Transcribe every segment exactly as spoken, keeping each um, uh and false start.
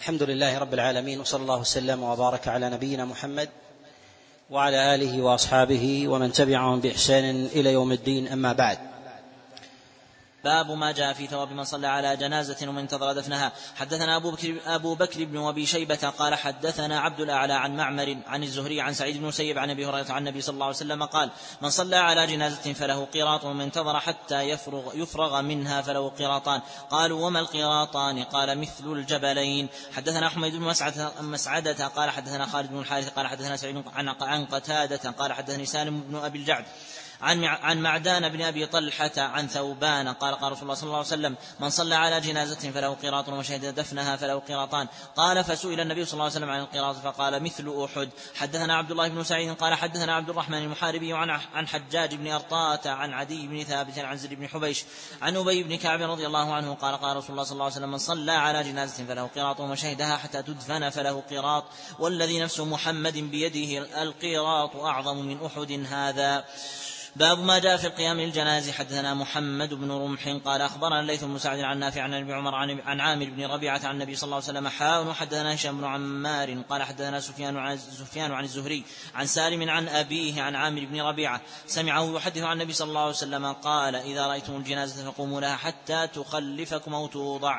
الحمد لله رب العالمين، وصلى الله وسلم وبارك على نبينا محمد وعلى آله وأصحابه ومن تبعهم بإحسان إلى يوم الدين. أما بعد. باب ما جاء في ثواب من صلى على جنازة ومن انتظر دفنها. حدثنا أبو بكر, أبو بكر بن أبي شيبة قال حدثنا عبد الأعلى عن معمر عن الزهري عن سعيد بن المسيب عن أبي هريرة عن النبي صلى الله عليه وسلم قال: من صلى على جنازة فله قيراط ومن انتظر حتى يفرغ, يفرغ منها فله قيراطان. قالوا: وما القيراطان؟ قال: مثل الجبلين. حدثنا حميد بن مسعدة قال حدثنا خالد بن الحارث قال حدثنا سعيد عن قتادة قال حدثني سالم بن أبي الجعد عن معدان بن أبي طلحة عن ثوبان قال: قال رسول الله صلى الله عليه وسلم: من صلى على جنازة فله قيراط وشهد دفنها فله قيراطان. قال: فسئل النبي صلى الله عليه وسلم عن القيراط فقال: مثل أحد. حدثنا عبد الله بن سعيد قال حدثنا عبد الرحمن المحاربي عن حجاج بن أرطاة عن عدي بن ثابت عن زيد بن حبيش عن أبي بن كعب رضي الله عنه قال: قال رسول الله صلى الله عليه وسلم: من صلى على جنازة فله قيراط وشهدها حتى تدفن فله قيراط، والذي نفس محمد بيده القيراط أعظم من أحد هذا. باب ما جاء في القيام للجنازة. حدثنا محمد بن رمح قال أخبرنا الليث بن سعد عن نافع عن ابن عمر عن عامر بن ربيعة عن النبي صلى الله عليه وسلم حاء. حدثنا هشام بن عمار قال حدثنا سفيان عن سفيان عن الزهري عن سالم عن أبيه عن عامر بن ربيعة سمعه يحدث عن النبي صلى الله عليه وسلم قال: إذا رأيتم الجنازة فقوموا لها حتى تخلفكم أو توضع.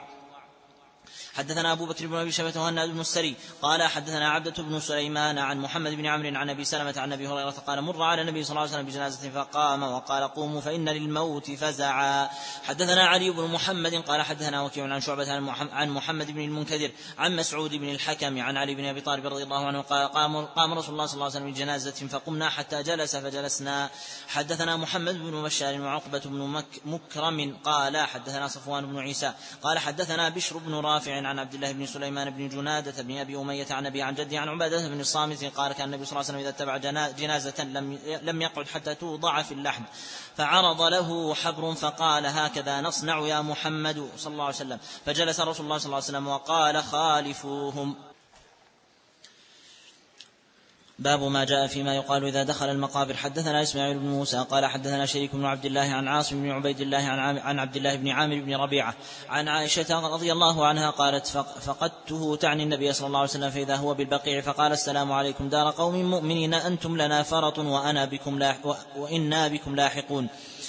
حدثنا أبو بكر بن أبي شيبة وهناد بن السري قال حدثنا عبدة بن سليمان عن محمد بن عمرو عن أبي سلمة عن أبي هريرة قال: مر على النبي صلى الله عليه وسلم بجنازة فقام وقال: قوموا فإن للموت فزعا. حدثنا علي بن محمد قال حدثنا وكيع عن شعبة عن محمد بن المنكدر عن مسعود بن الحكم عن علي بن أبي طالب رضي الله عنه قال: قام, قام رسول الله صلى الله عليه وسلم بجنازة فقمنا حتى جلس فجلسنا. حدثنا محمد بن بشار وعقبة بن مك مكرم قال حدثنا صفوان بن عيسى قال حدثنا بشر بن رافع عن عبد الله بن سليمان بن جنادة بن أبي أمية عن أبي عن جدي عن عبادة بن الصامت قال: كان النبي صلى الله عليه وسلم إذا اتبع جنازة لم, لم يقعد حتى توضع في اللحد، فعرض له حبر فقال: هكذا نصنع يا محمد صلى الله عليه وسلم، فجلس رسول الله صلى الله عليه وسلم وقال: خالفوهم. باب ما جاء فيما يقال إذا دخل المقابر. حدثنا إسماعيل بن موسى قال حدثنا شريك بن عبد الله عن عاصم بن عبيد الله عن عبد الله بن عامر بن ربيعة عن عائشة رضي الله عنها قالت: فقدته تعني النبي صلى الله عليه وسلم فإذا هو بالبقيع فقال: السلام عليكم دار قوم مؤمنين، أنتم لنا فرط وأنا بكم لاحق وإنا بكم لاحقون،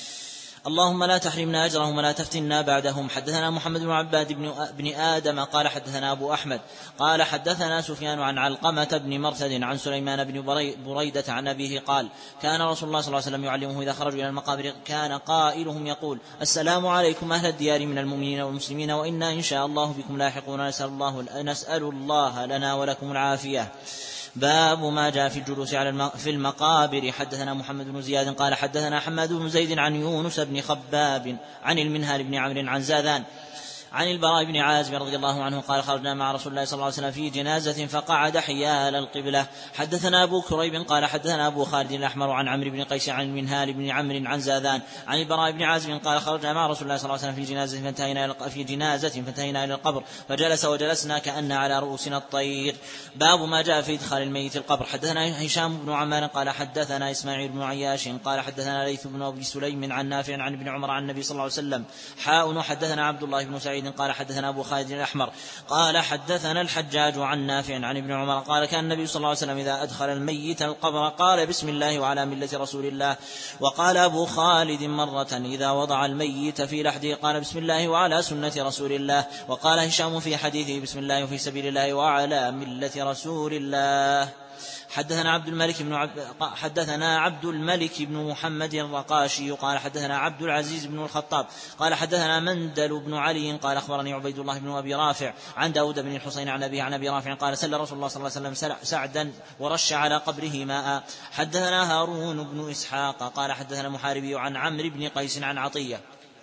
اللهم لا تحرمنا أجرهم ولا تفتنا بعدهم. حدثنا محمد بن عباد بن آدم قال حدثنا أبو أحمد قال حدثنا سفيان عن علقمة بن مرثد عن سليمان بن بريدة عن أبيه قال: كان رسول الله صلى الله عليه وسلم يعلمه إذا خرجوا إلى المقابر كان قائلهم يقول: السلام عليكم أهل الديار من المؤمنين والمسلمين وإنا إن شاء الله بكم لاحقون، نسأل الله, نسأل الله لنا ولكم العافية. باب ما جاء في الجلوس على في المقابر. حدثنا محمد بن زياد قال حدثنا حماد بن زيد عن يونس بن خباب عن المنهال بن عمرو عن زاذان عن البراء بن عازب رضي الله عنه قال: خرجنا مع رسول الله صلى الله عليه وسلم في جنازة فقعد حيال القبلة. حدثنا أبو كريب قال حدثنا أبو خالد الأحمر عن عمرو بن قيس عن المنهال بن عمرو عن زاذان عن البراء بن عازب قال: خرجنا مع رسول الله صلى الله عليه وسلم في جنازة فانتهينا في جنازة فانتهينا إلى القبر فجلس وجلسنا كأن على رؤوسنا الطير. باب ما جاء في إدخال الميت القبر. حدثنا هشام بن عمار قال حدثنا إسماعيل بن عياش قال حدثنا ليث بن أبي سليم عن نافع عن ابن عمر عن النبي صلى الله عليه وسلم حاء. حدثنا عبد الله بن سعيد قال حدثنا أبو خالد الأحمر قال حدثنا الحجاج عن نافع عن ابن عمر قال: كان النبي صلى الله عليه وسلم إذا أدخل الميت القبر قال: بسم الله وعلى ملة رسول الله. وقال أبو خالد مرة: إذا وضع الميت في لحده قال: بسم الله وعلى سنة رسول الله. وقال هشام في حديثه: بسم الله وفي سبيل الله وعلى ملة رسول الله. حدثنا عبد الملك بن عبد حدثنا عبد الملك بن محمد الرقاشي قال حدثنا عبد العزيز بن الخطاب قال حدثنا مندل بن علي قال أخبرني عبيد الله بن أبي رافع عن داود بن الحسين عن أبيه عن أبي رافع قال: سل رسول الله صلى الله عليه وسلم سعدا ورش على قبره ماء. حدثنا هارون بن إسحاق قال حدثنا محاربي عن عمرو بن قيس عن عطية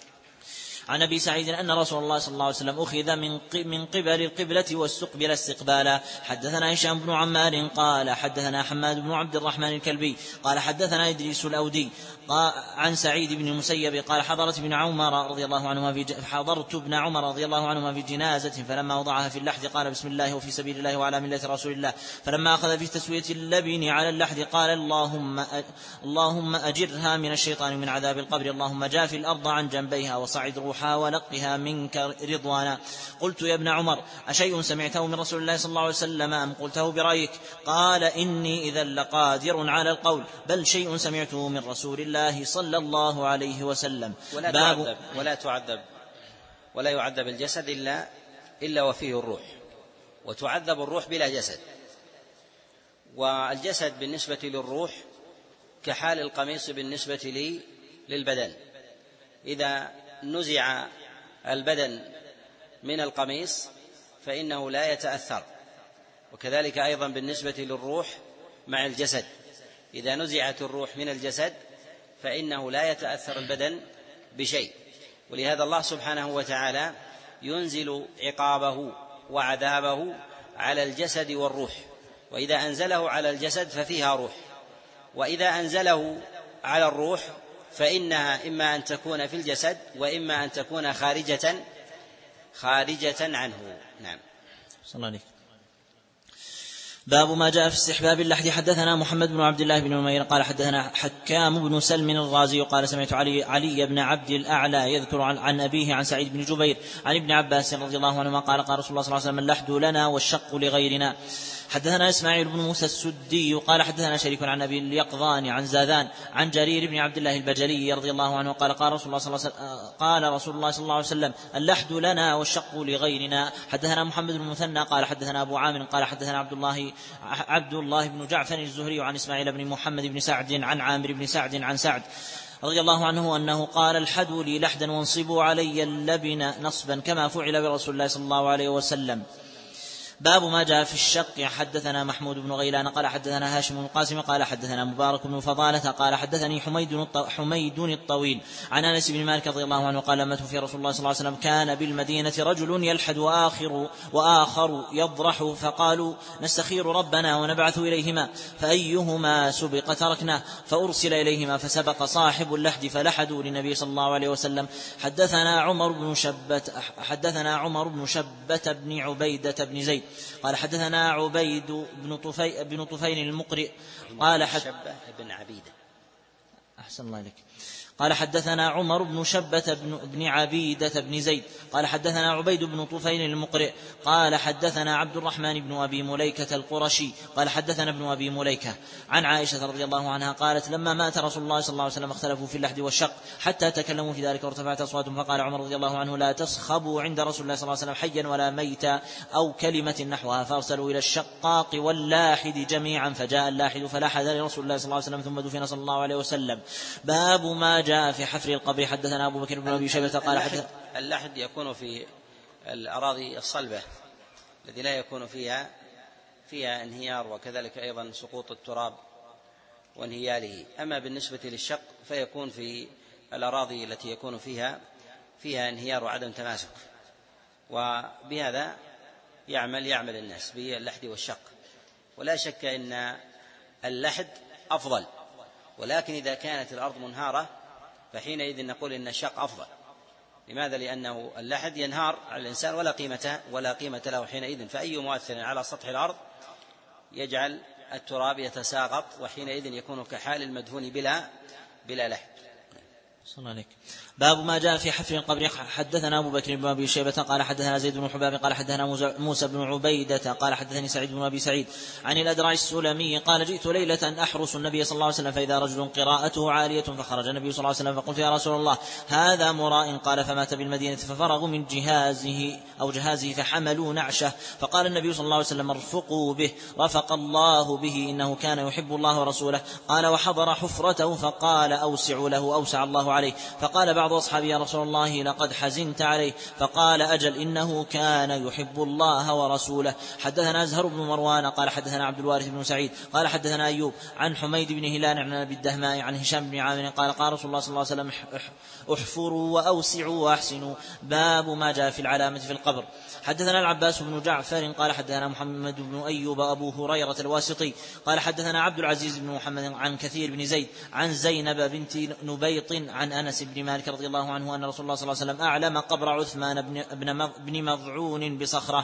عن أبي سعيد أن رسول الله صلى الله عليه وسلم أخذ من قبل القبلة واستقبل استقبالا. حدثنا هشام بن عمار قال حدثنا حماد بن عبد الرحمن الكلبي قال حدثنا إدريس الأودي عن سعيد بن المسيب قال: حضرت ابن عمر رضي الله عنهما في حضرت ابن عمر رضي الله عنهما في جنازة فلما وضعها في اللحد قال: بسم الله وفي سبيل الله وعلى ملة رسول الله. فلما أخذ في تسوية اللبن على اللحد قال: اللهم اللهم أجرها من الشيطان من عذاب القبر، اللهم جاف الأرض عن جنبيها وصعد روح الضحى ولقها منك رضوانا. قلت يا ابن عمر أشيء سمعته من رسول الله صلى الله عليه وسلم أم قلته برأيك؟ قال إني إذا لقادر على القول، بل شيء سمعته من رسول الله صلى الله عليه وسلم. ولا تعذب ولا تعذب ولا يعذب الجسد إلا إلا وفيه الروح، وتعذب الروح بلا جسد. والجسد بالنسبة للروح كحال القميص بالنسبة لي للبدن، إذا نزع البدن من القميص فإنه لا يتأثر، وكذلك أيضا بالنسبة للروح مع الجسد، إذا نزعت الروح من الجسد فإنه لا يتأثر البدن بشيء. ولهذا الله سبحانه وتعالى ينزل عقابه وعذابه على الجسد والروح، وإذا أنزله على الجسد ففيها روح، وإذا أنزله على الروح فإنها إما أن تكون في الجسد وإما أن تكون خارجة خارجة عنه. نعم. صلى الله عليه. باب ما جاء في استحباب اللحد. حدثنا محمد بن عبد الله بن نمير قال حدثنا حكام بن سلم الرازي قال سمعت علي, علي بن عبد الأعلى يذكر عن, عن أبيه عن سعيد بن جبير عن ابن عباس رضي الله عنهما قال قال رسول الله صلى الله عليه وسلم اللحد لنا والشق لغيرنا. حدثنا إسماعيل بن موسى السدي قال حدثنا شريك عن أبي اليقظان عن زاذان عن جرير بن عبد الله البجلي رضي الله عنه قال قال رسول الله صلى الله عليه وسلم, قال رسول الله صلى الله عليه وسلم اللحد لنا والشق لغيرنا. حدثنا محمد بن المثنى قال حدثنا أبو عامر قال حدثنا عبد الله عبد الله بن جعفر الزهري عن إسماعيل بن محمد بن سعد عن عامر بن سعد عن سعد رضي الله عنه أنه قال الحدوا لي لحدا وانصبوا علي اللبن نصبا كما فعل برسول الله صلى الله عليه وسلم. باب ما جاء في الشق. حدثنا محمود بن غيلان قال حدثنا هاشم بن القاسم قال حدثنا مبارك بن فضالة قال حدثني حميد حميد الطويل عن أنس بن مالك رضي الله عنه قال لما توفي رسول الله صلى الله عليه وسلم كان بالمدينة رجل يلحد وآخر وآخر يضرح، فقالوا نستخير ربنا ونبعث إليهما فأيهما سبق تركناه، فأرسل إليهما فسبق صاحب اللحد فلحدوا للنبي صلى الله عليه وسلم. حدثنا عمر بن شبة حدثنا عمر بن شبة بن عبيدة بن زيد قال حدثنا عبيد بن طفيل بن طفيل المقرئ قال حد بن عبيدة أحسن الله عليك قال حدثنا عمر بن شبة بن, بن عبيدة بن زيد قال حدثنا عبيد بن طفيل المقرئ قال حدثنا عبد الرحمن بن أبي مليكة القرشي قال حدثنا ابن أبي مليكة عن عائشة رضي الله عنها قالت لما مات رسول الله صلى الله عليه وسلم اختلفوا في اللحد والشق حتى تكلموا في ذلك وارتفعت أصواتهم، فقال عمر رضي الله عنه لا تسخبوا عند رسول الله صلى الله عليه وسلم حيا ولا ميتا أو كلمة نحوها، فأرسلوا إلى الشقاق واللاحد جميعا، فجاء اللاحد فلاحد لرسول الله صلى الله عليه وسلم ثم دفن صلى الله عليه وسلم. باب ما جاء في حفر القبر. حدثنا أبو بكر بن أبي شيبة قال اللحد, اللحد يكون في الأراضي الصلبة الذي لا يكون فيها فيها انهيار، وكذلك أيضا سقوط التراب وانهياله. أما بالنسبة للشق فيكون في الأراضي التي يكون فيها فيها انهيار وعدم تماسك، وبهذا يعمل يعمل الناس باللحد والشق. ولا شك أن اللحد أفضل، ولكن إذا كانت الأرض منهارة فحينئذ نقول إن الشق أفضل. لماذا؟ لأنه اللحد ينهار على الإنسان ولا قيمة ولا قيمة له حينئذ، فأي مؤثر على سطح الأرض يجعل التراب يتساقط، وحينئذ يكون كحال المدفون بلا بلا لحد. صلى الله عليك. باب ما جاء في حفر القبر. حدثنا أبو بكر بن أبي شيبة قال حدثنا زيد بن حباب قال حدثنا موسى بن عبيدة قال حدثني سعيد بن أبي سعيد عن الأدرع السلمي قال جئت ليلة أحرس النبي صلى الله عليه وسلم فإذا رجل قراءته عالية، فخرج النبي صلى الله عليه وسلم فقلت يا رسول الله هذا مراء، قال فمات بالمدينة ففرغوا من جهازه أو جهازه فحملوا نعشه، فقال النبي صلى الله عليه وسلم ارفقوا به، رفق الله به إنه كان يحب الله ورسوله. قال وحضر حفرته فقال أوسعوا له أوسع الله عليه، فقال بعض أصحابي يا رسول الله لقد حزنت عليه، فقال أجل إنه كان يحب الله ورسوله. حدثنا أزهر بن مروان قال حدثنا عبد الوارث بن سعيد قال حدثنا أيوب عن حميد بن هلال عن أبي الدهماء عن هشام بن عامر قال قال رسول الله صلى الله عليه وسلم احفروا وأوسعوا وأحسنوا. باب ما جاء في العلامة في القبر. حدثنا العباس بن جعفر قال حدثنا محمد بن أيوب أبو هريرة الواسطي قال حدثنا عبد العزيز بن محمد عن كثير بن زيد عن زينب بنت نبيط عن أنس بن مالك رضي الله عنه أن رسول الله صلى الله عليه وسلم أعلم قبر عثمان بن مضعون بصخرة.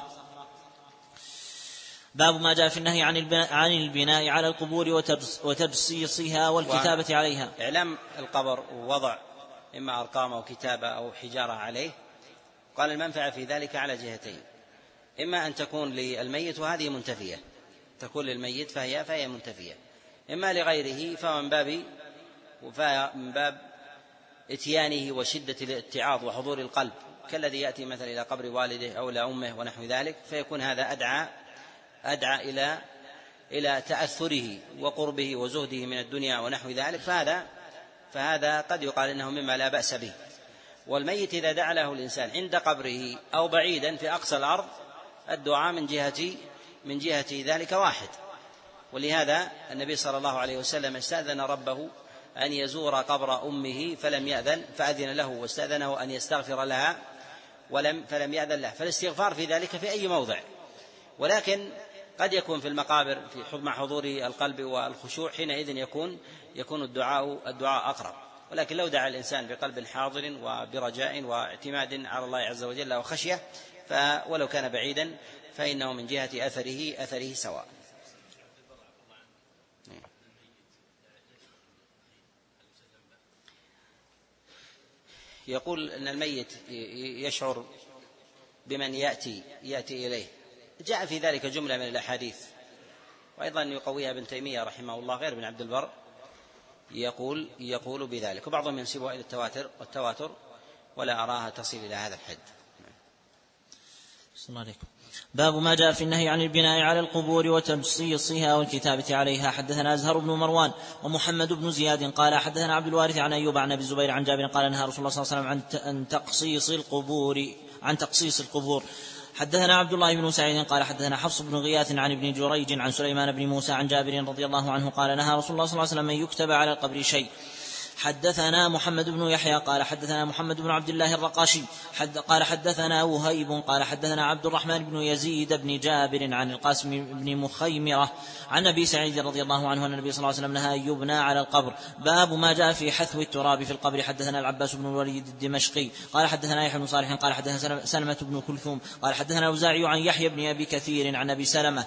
باب ما جاء في النهي عن البناء, عن البناء على القبور وتجصيصها والكتابة عليها. إعلام القبر ووضع إما أرقام أو كتابة أو حجارة عليه. قال المنفعة في ذلك على جهتين، إما أن تكون للميت وهذه منتفية، تكون للميت فهي فهي منتفية، إما لغيره فهو من باب من باب إتيانه وشدة الاتعاظ وحضور القلب، كالذي يأتي مثلا إلى قبر والده أو إلى أمه ونحو ذلك، فيكون هذا أدعى أدعى إلى إلى تأثره وقربه وزهده من الدنيا ونحو ذلك، فهذا فهذا قد يقال إنه مما لا بأس به. والميت إذا دعا له الإنسان عند قبره أو بعيدا في أقصى الأرض الدعاء من جهة من جهة ذلك واحد. ولهذا النبي صلى الله عليه وسلم استأذن ربه أن يزور قبر أمه فلم يأذن فأذن له، واستأذنه أن يستغفر لها ولم فلم يأذن له. فالاستغفار في ذلك في أي موضع، ولكن قد يكون في المقابر في مع حضور القلب والخشوع، حينئذ يكون يكون الدعاء الدعاء أقرب. ولكن لو دعا الإنسان بقلب حاضر وبرجاء واعتماد على الله عز وجل وخشية، فولو كان بعيدا فإنه من جهة أثره أثره سواء. يقول أن الميت يشعر بمن يأتي يأتي إليه، جاء في ذلك جملة من الأحاديث، وأيضا يقويها ابن تيمية رحمه الله غير ابن عبد البر يقول يقول بذلك، وبعضهم ينسبها إلى التواتر والتواتر ولا أراها تصل إلى هذا الحد. السلام عليكم. باب ما جاء في النهي عن البناء على القبور وتبصيصها والكتابة عليها. حدثنا أزهر بن مروان ومحمد بن زياد قال حدثنا عبد الوارث عن أيوب عن أبي الزبير عن جابر قال نهى رسول الله صلى الله عليه وسلم عن تقصيص القبور عن تقصيص القبور. حدثنا عبد الله بن سعيد قال حدثنا حفص بن غياث عن ابن جريج عن سليمان بن موسى عن جابر رضي الله عنه قال نهى رسول الله صلى الله عليه وسلم أن يكتب على القبر شيء. حدثنا محمد بن يحيى قال حدثنا محمد بن عبد الله الرقاشي حد قال حدثنا وهيب قال حدثنا عبد الرحمن بن يزيد بن جابر عن القاسم بن مخيمرة عن أبي سعيد رضي الله عنه أن النبي صلى الله عليه وسلم نهى أن يبنى على القبر. باب ما جاء في حثو التراب في القبر. حدثنا العباس بن الوليد الدمشقي قال حدثنا يحيى بن صالح قال حدثنا سلمة بن كلثوم قال حدثنا الأوزاعي عن يحيى بن أبي كثير عن أبي سلمة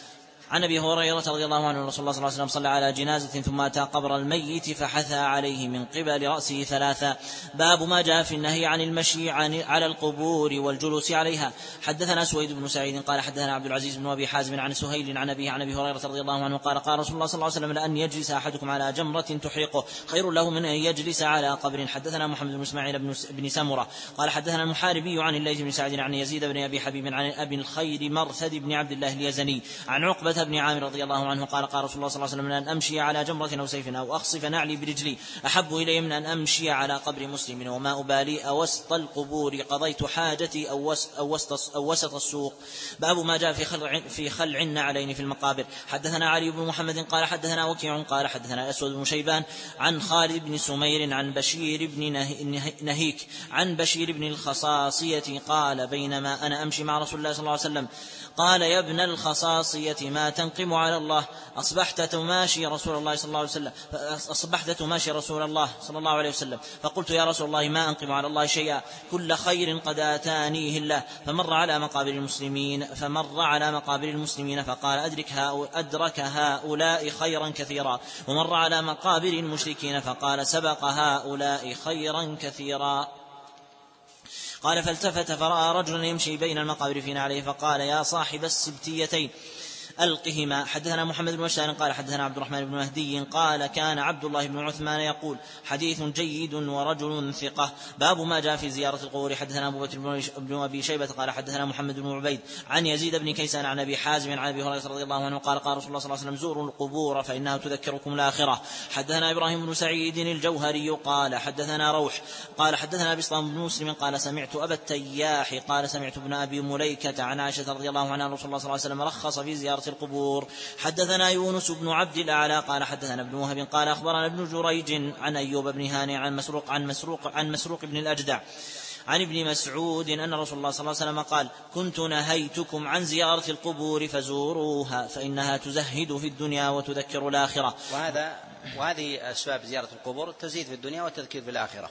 عن أبي هريرة رضي الله عنه رسول الله صلى الله عليه وسلم صلى على جنازة ثم أتى قبر الميت فحثى عليه من قبل رأسه ثلاثا. باب ما جاء في النهي عن المشي عن على القبور والجلوس عليها. حدثنا سويد بن سعيد قال حدثنا عبد العزيز بن أبي حازم عن سهيل عن أبيه عن أبي هريرة رضي الله عنه قال قال رسول الله صلى الله عليه وسلم لأن يجلس أحدكم على جمرة تحرقه خير له من أن يجلس على قبر. حدثنا محمد بن إسماعيل بن سمرة قال حدثنا المحاربي عن الليث بن سعد عن يزيد بن أبي حبيب عن أبي الخير مرثد بن عبد الله اليزني عن عقبة بن عامر رضي الله عنه قال قال رسول الله صلى الله عليه وسلم أن أمشي على جمرة أو سيف أو أخصف نعلي برجلي أحب إلي من أن أمشي على قبر مسلم وما أبالي أوسط القبور قضيت حاجتي أو وسط, أو وسط السوق. باب ما جاء في خلع, في خلع النعلين في المقابر. حدثنا علي بن محمد قال حدثنا وكيع قال حدثنا أسود بن شيبان عن خالد بن سمير عن بشير بن نهيك عن بشير بن الخصاصية قال بينما أنا أمشي مع رسول الله صلى الله عليه وسلم قال يا ابن الخصاصية ما تنقم على الله أصبحت تماشي رسول الله صلى الله عليه وسلم أصبحت تماشي رسول الله صلى الله عليه وسلم فقلت يا رسول الله ما أنقم على الله شيئا كل خير قد آتانيه الله. فمر على مقابر المسلمين فمر على مقابر المسلمين فقال أدرك هؤلاء, أدرك هؤلاء خيرا كثيرا. ومر على مقابر المشركين فقال سبق هؤلاء خيرا كثيرا. قال فالتفت فرأى رجلا يمشي بين المقابر في نعله فقال يا صاحب السبتيتين ألقهما. حدثنا محمد بن بشار قال حدثنا عبد الرحمن بن مهدي قال كان عبد الله بن عثمان يقول حديث جيد ورجل ثقة. باب ما جاء في زيارة القبور. حدثنا أبو بكر بن أبي شيبة قال حدثنا محمد بن عبيد عن يزيد بن كيسان عن أبي حازم عن أبي هريرة رضي الله عنه قال قال رسول الله صلى الله عليه وسلم زوروا القبور فإنها تذكركم الآخرة. حدثنا إبراهيم بن سعيد الجوهري قال حدثنا روح قال حدثنا بسطام بن مسلم قال سمعت أبا التياح قال سمعت ابن أبي مليكة عن عائشة رضي الله عنها رسول الله صلى الله عليه وسلم رخص في زيارة القبور. حدثنا يونس بن عبد الأعلى قال حدثنا ابن وهب قال أخبرنا ابن جريج عن أيوب بن هاني عن مسروق عن مسروق عن مسروق بن الأجدع عن ابن مسعود أن رسول الله صلى الله عليه وسلم قال كنت نهيتكم عن زيارة القبور فزوروها فإنها تزهد في الدنيا وتذكر الآخرة. وهذا وهذه أسباب زيارة القبور تزيد في الدنيا والتذكير في الآخرة.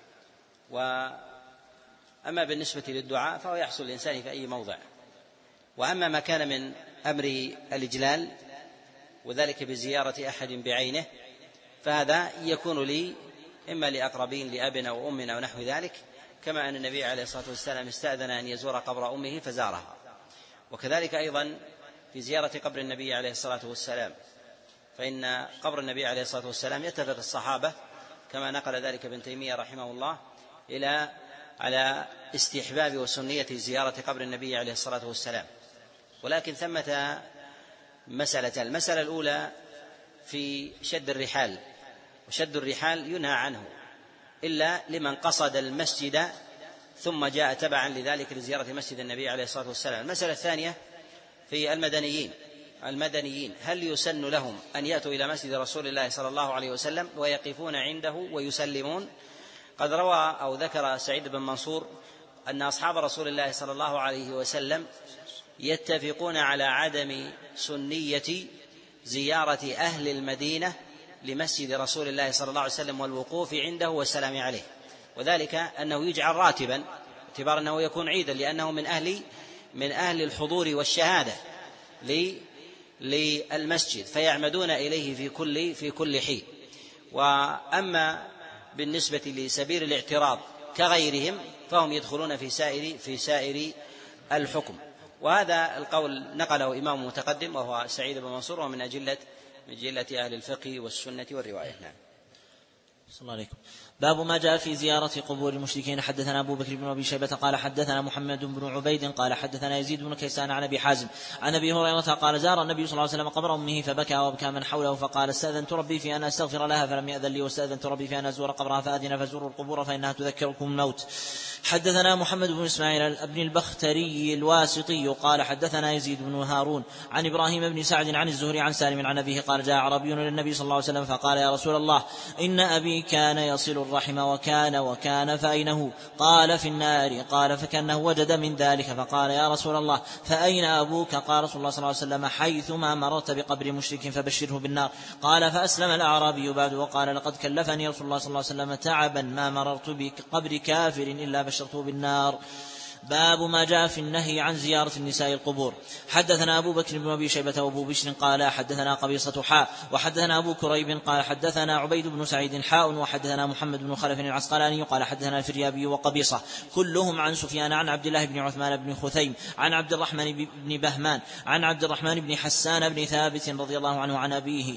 وأما بالنسبة للدعاء فهو يحصل الإنسان في أي موضع. وأما ما كان من أمر الإجلال وذلك بزيارة أحد بعينه فهذا يكون لي إما لأقربين لأب أو أم أو نحو ذلك، كما أن النبي عليه الصلاة والسلام استأذن أن يزور قبر أمه فزارها. وكذلك أيضا في زيارة قبر النبي عليه الصلاة والسلام، فإن قبر النبي عليه الصلاة والسلام يتفق الصحابة كما نقل ذلك ابن تيمية رحمه الله إلى على استحباب وسنية زيارة قبر النبي عليه الصلاة والسلام. ولكن ثمة مسألة، المسألة الأولى في شد الرحال، وشد الرحال ينهى عنه إلا لمن قصد المسجد ثم جاء تبعا لذلك لزيارة مسجد النبي عليه الصلاة والسلام. المسألة الثانية في المدنيين المدنيين هل يسن لهم أن يأتوا إلى مسجد رسول الله صلى الله عليه وسلم ويقفون عنده ويسلمون؟ قد روى أو ذكر سعيد بن منصور أن أصحاب رسول الله صلى الله عليه وسلم يتفقون على عدم سنية زيارة أهل المدينة لمسجد رسول الله صلى الله عليه وسلم والوقوف عنده والسلام عليه، وذلك أنه يجعل راتبا اعتبار أنه يكون عيدا، لأنه من أهل من أهل الحضور والشهادة للمسجد فيعمدون إليه في كل في كل حين. وأما بالنسبة لسبيل الاعتراض كغيرهم فهم يدخلون في سائر في سائر الحكم. وهذا القول نقله إمام متقدم وهو سعيد بن منصور، ومن أجلة من جلة أهل الفقه والسنة والرواية. نعم. صلى الله عليكم. باب ما جاء في زيارة قبور المشركين. حدثنا أبو بكر بن أبي شيبة قال حدثنا محمد بن عبيد قال حدثنا يزيد بن كيسان عن أبي حازم عن أبي هريرة قال زار النبي صلى الله عليه وسلم قبر أمه فبكى وبكى من حوله فقال استأذنت ربي في أن أستغفر لها فلم يأذن لي، واستأذنت ربي في أن أزور قبرها فأذن فزوروا القبور فإنها تذكركم الموت. حدثنا محمد بن إسماعيل ابن البختري الواسطي قال حدثنا يزيد بن هارون عن إبراهيم بن سعد عن الزهري عن سالم عن أبيه قال جاء عربي للنبي صلى الله عليه وسلم فقال يا رسول الله إن أبي كان يصل الرحم وكان وكان فأينه؟ قال في النار. قال فكأنه وجد من ذلك فقال يا رسول الله فأين أبوك؟ قال رسول الله صلى الله عليه وسلم حيثما مررت بقبر مشرك فبشره بالنار. قال فأسلم الأعرابي بعد وقال لقد كلفني رسول الله صلى الله عليه وسلم تعبا ما مررت بقبر كافر إلا بشرته بالنار. باب ما جاء في النهي عن زيارة النساء القبور. حدثنا أبو بكر بن أبي شيبة وأبو بشر قال حدثنا قبيصة حاء وحدثنا أبو كريب قال حدثنا عبيد بن سعيد حاء وحدثنا محمد بن خلف العسقلاني قال حدثنا الفريابي وقبيصة كلهم عن سفيان عن عبد الله بن عثمان بن خثيم عن عبد الرحمن بن بهمان عن عبد الرحمن بن حسان بن ثابت رضي الله عنه عن أبيه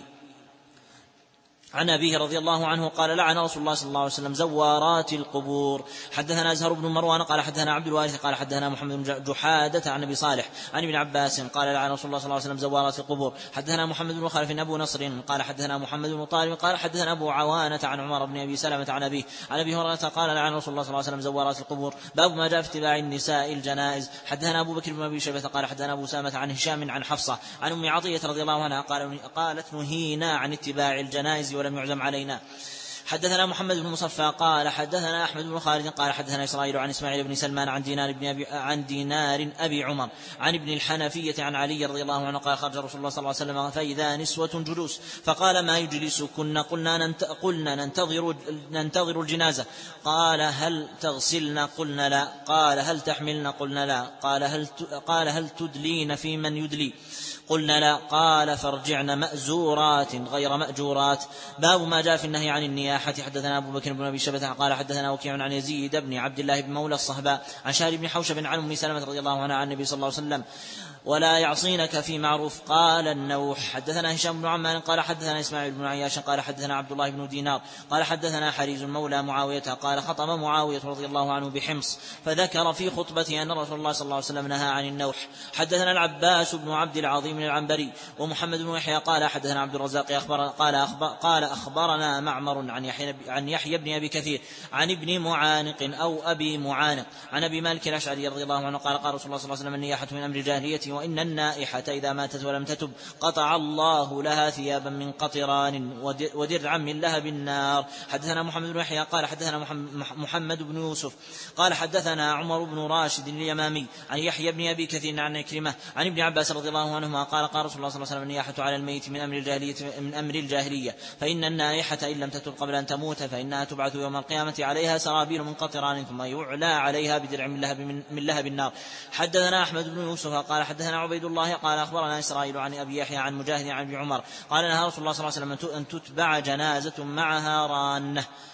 عن أبيه رضي الله عنه قال لعن رسول الله صلى الله عليه وسلم زوارات القبور. حدثنا أزهر بن مروان قال حدثنا عبد الوارث قال حدثنا محمد بن جحادة عن أبي صالح عن ابن عباس قال لعن رسول الله صلى الله عليه وسلم زوارات القبور. حدثنا محمد بن خلف أبو نصر قال حدثنا محمد بن طالب قال حدثنا أبو عوانة عن عمر بن أبي سلمة عن أبيه عن أبي هريرة قال لعن رسول الله صلى الله عليه وسلم زوارات القبور. باب ما جاء في اتباع النساء الجنائز. حدثنا أبو بكر بن أبي شيبة قال حدثنا أبو سامة عن هشام عن حفصة عن أم عطية رضي الله عنها قالت نهينا عن اتباع الجنائز ولم يعزم علينا. حدثنا محمد بن مصفى قال حدثنا أحمد بن خالد قال حدثنا إسرائيل عن إسماعيل بن سلمان عن دينار بن أبي عن دينار أبي عمر عن ابن الحنفية عن علي رضي الله عنه قال خرج رسول الله صلى الله عليه وسلم فإذا نسوة جلوس فقال ما يجلسكن؟ قلنا ننت قلنا ننتظر ننتظر الجنازة. قال هل تغسلن؟ قلنا لا. قال هل تحملن؟ قلنا لا. قال هل قال هل تدلين في من يدلي؟ قلنا لا. قال فارجعن مأزورات غير مأجورات. باب ما جاء في النهي عن النياحة. حدثنا أبو بكر بن أبي شيبة قال حدثنا وكيع عن يزيد بن عبد الله بن مولى الصهباء عن شهر بن حوشب عن أم سلمة رضي الله عنها عن النبي صلى الله عليه وسلم ولا يعصينك في معروف. قال النوح. حدثنا هشام بن عمان قال حدثنا إسماعيل بن عياش قال حدثنا عبد الله بن دينار قال حدثنا حريز مولى معاوية قال خطب معاوية رضي الله عنه بحمص فذكر في خطبته أن رسول الله صلى الله عليه وسلم نهى عن النوح. حدثنا العباس بن عبد العظيم العنبري ومحمد بن يحيى قال حدثنا عبد الرزاق أخبر قال أخبر قال أخبرنا معمر عن يحيى عن يحيى بن أبي كثير عن ابن معانق أو أبي معانق عن أبي مالك الأشعري رضي الله عنه قال قال رسول الله صلى الله عليه وسلم النياحة من أمر الجاهلية وإن النائحة إذا ماتت ولم تتب قطع الله لها ثيابا من قطران ودرعا من لهب النار. حدثنا محمد بن يحيى قال حدثنا محمد بن يوسف قال حدثنا عمر بن راشد اليمامي عن يحيى بن أبي كثير عن كريمة عن ابن عباس رضي الله عنهما قال قال رسول الله صلى الله عليه وسلم النياحة على الميت من أمر الجاهلية من أمر الجاهلية فإن النائحة إن لم تتب قبل أن تموت فإنها تبعث يوم القيامة عليها سرابيل من قطران ثم يعلى عليها بدرع من لهب من لهب النار. حدثنا أحمد بن يوسف قال حدثنا عبيد الله قال أخبرنا إسرائيل عن أبي يحيى عن مجاهد عن ابن عمر قال نهى رسول الله صلى الله عليه وسلم أن تتبع جنازة معها رانة.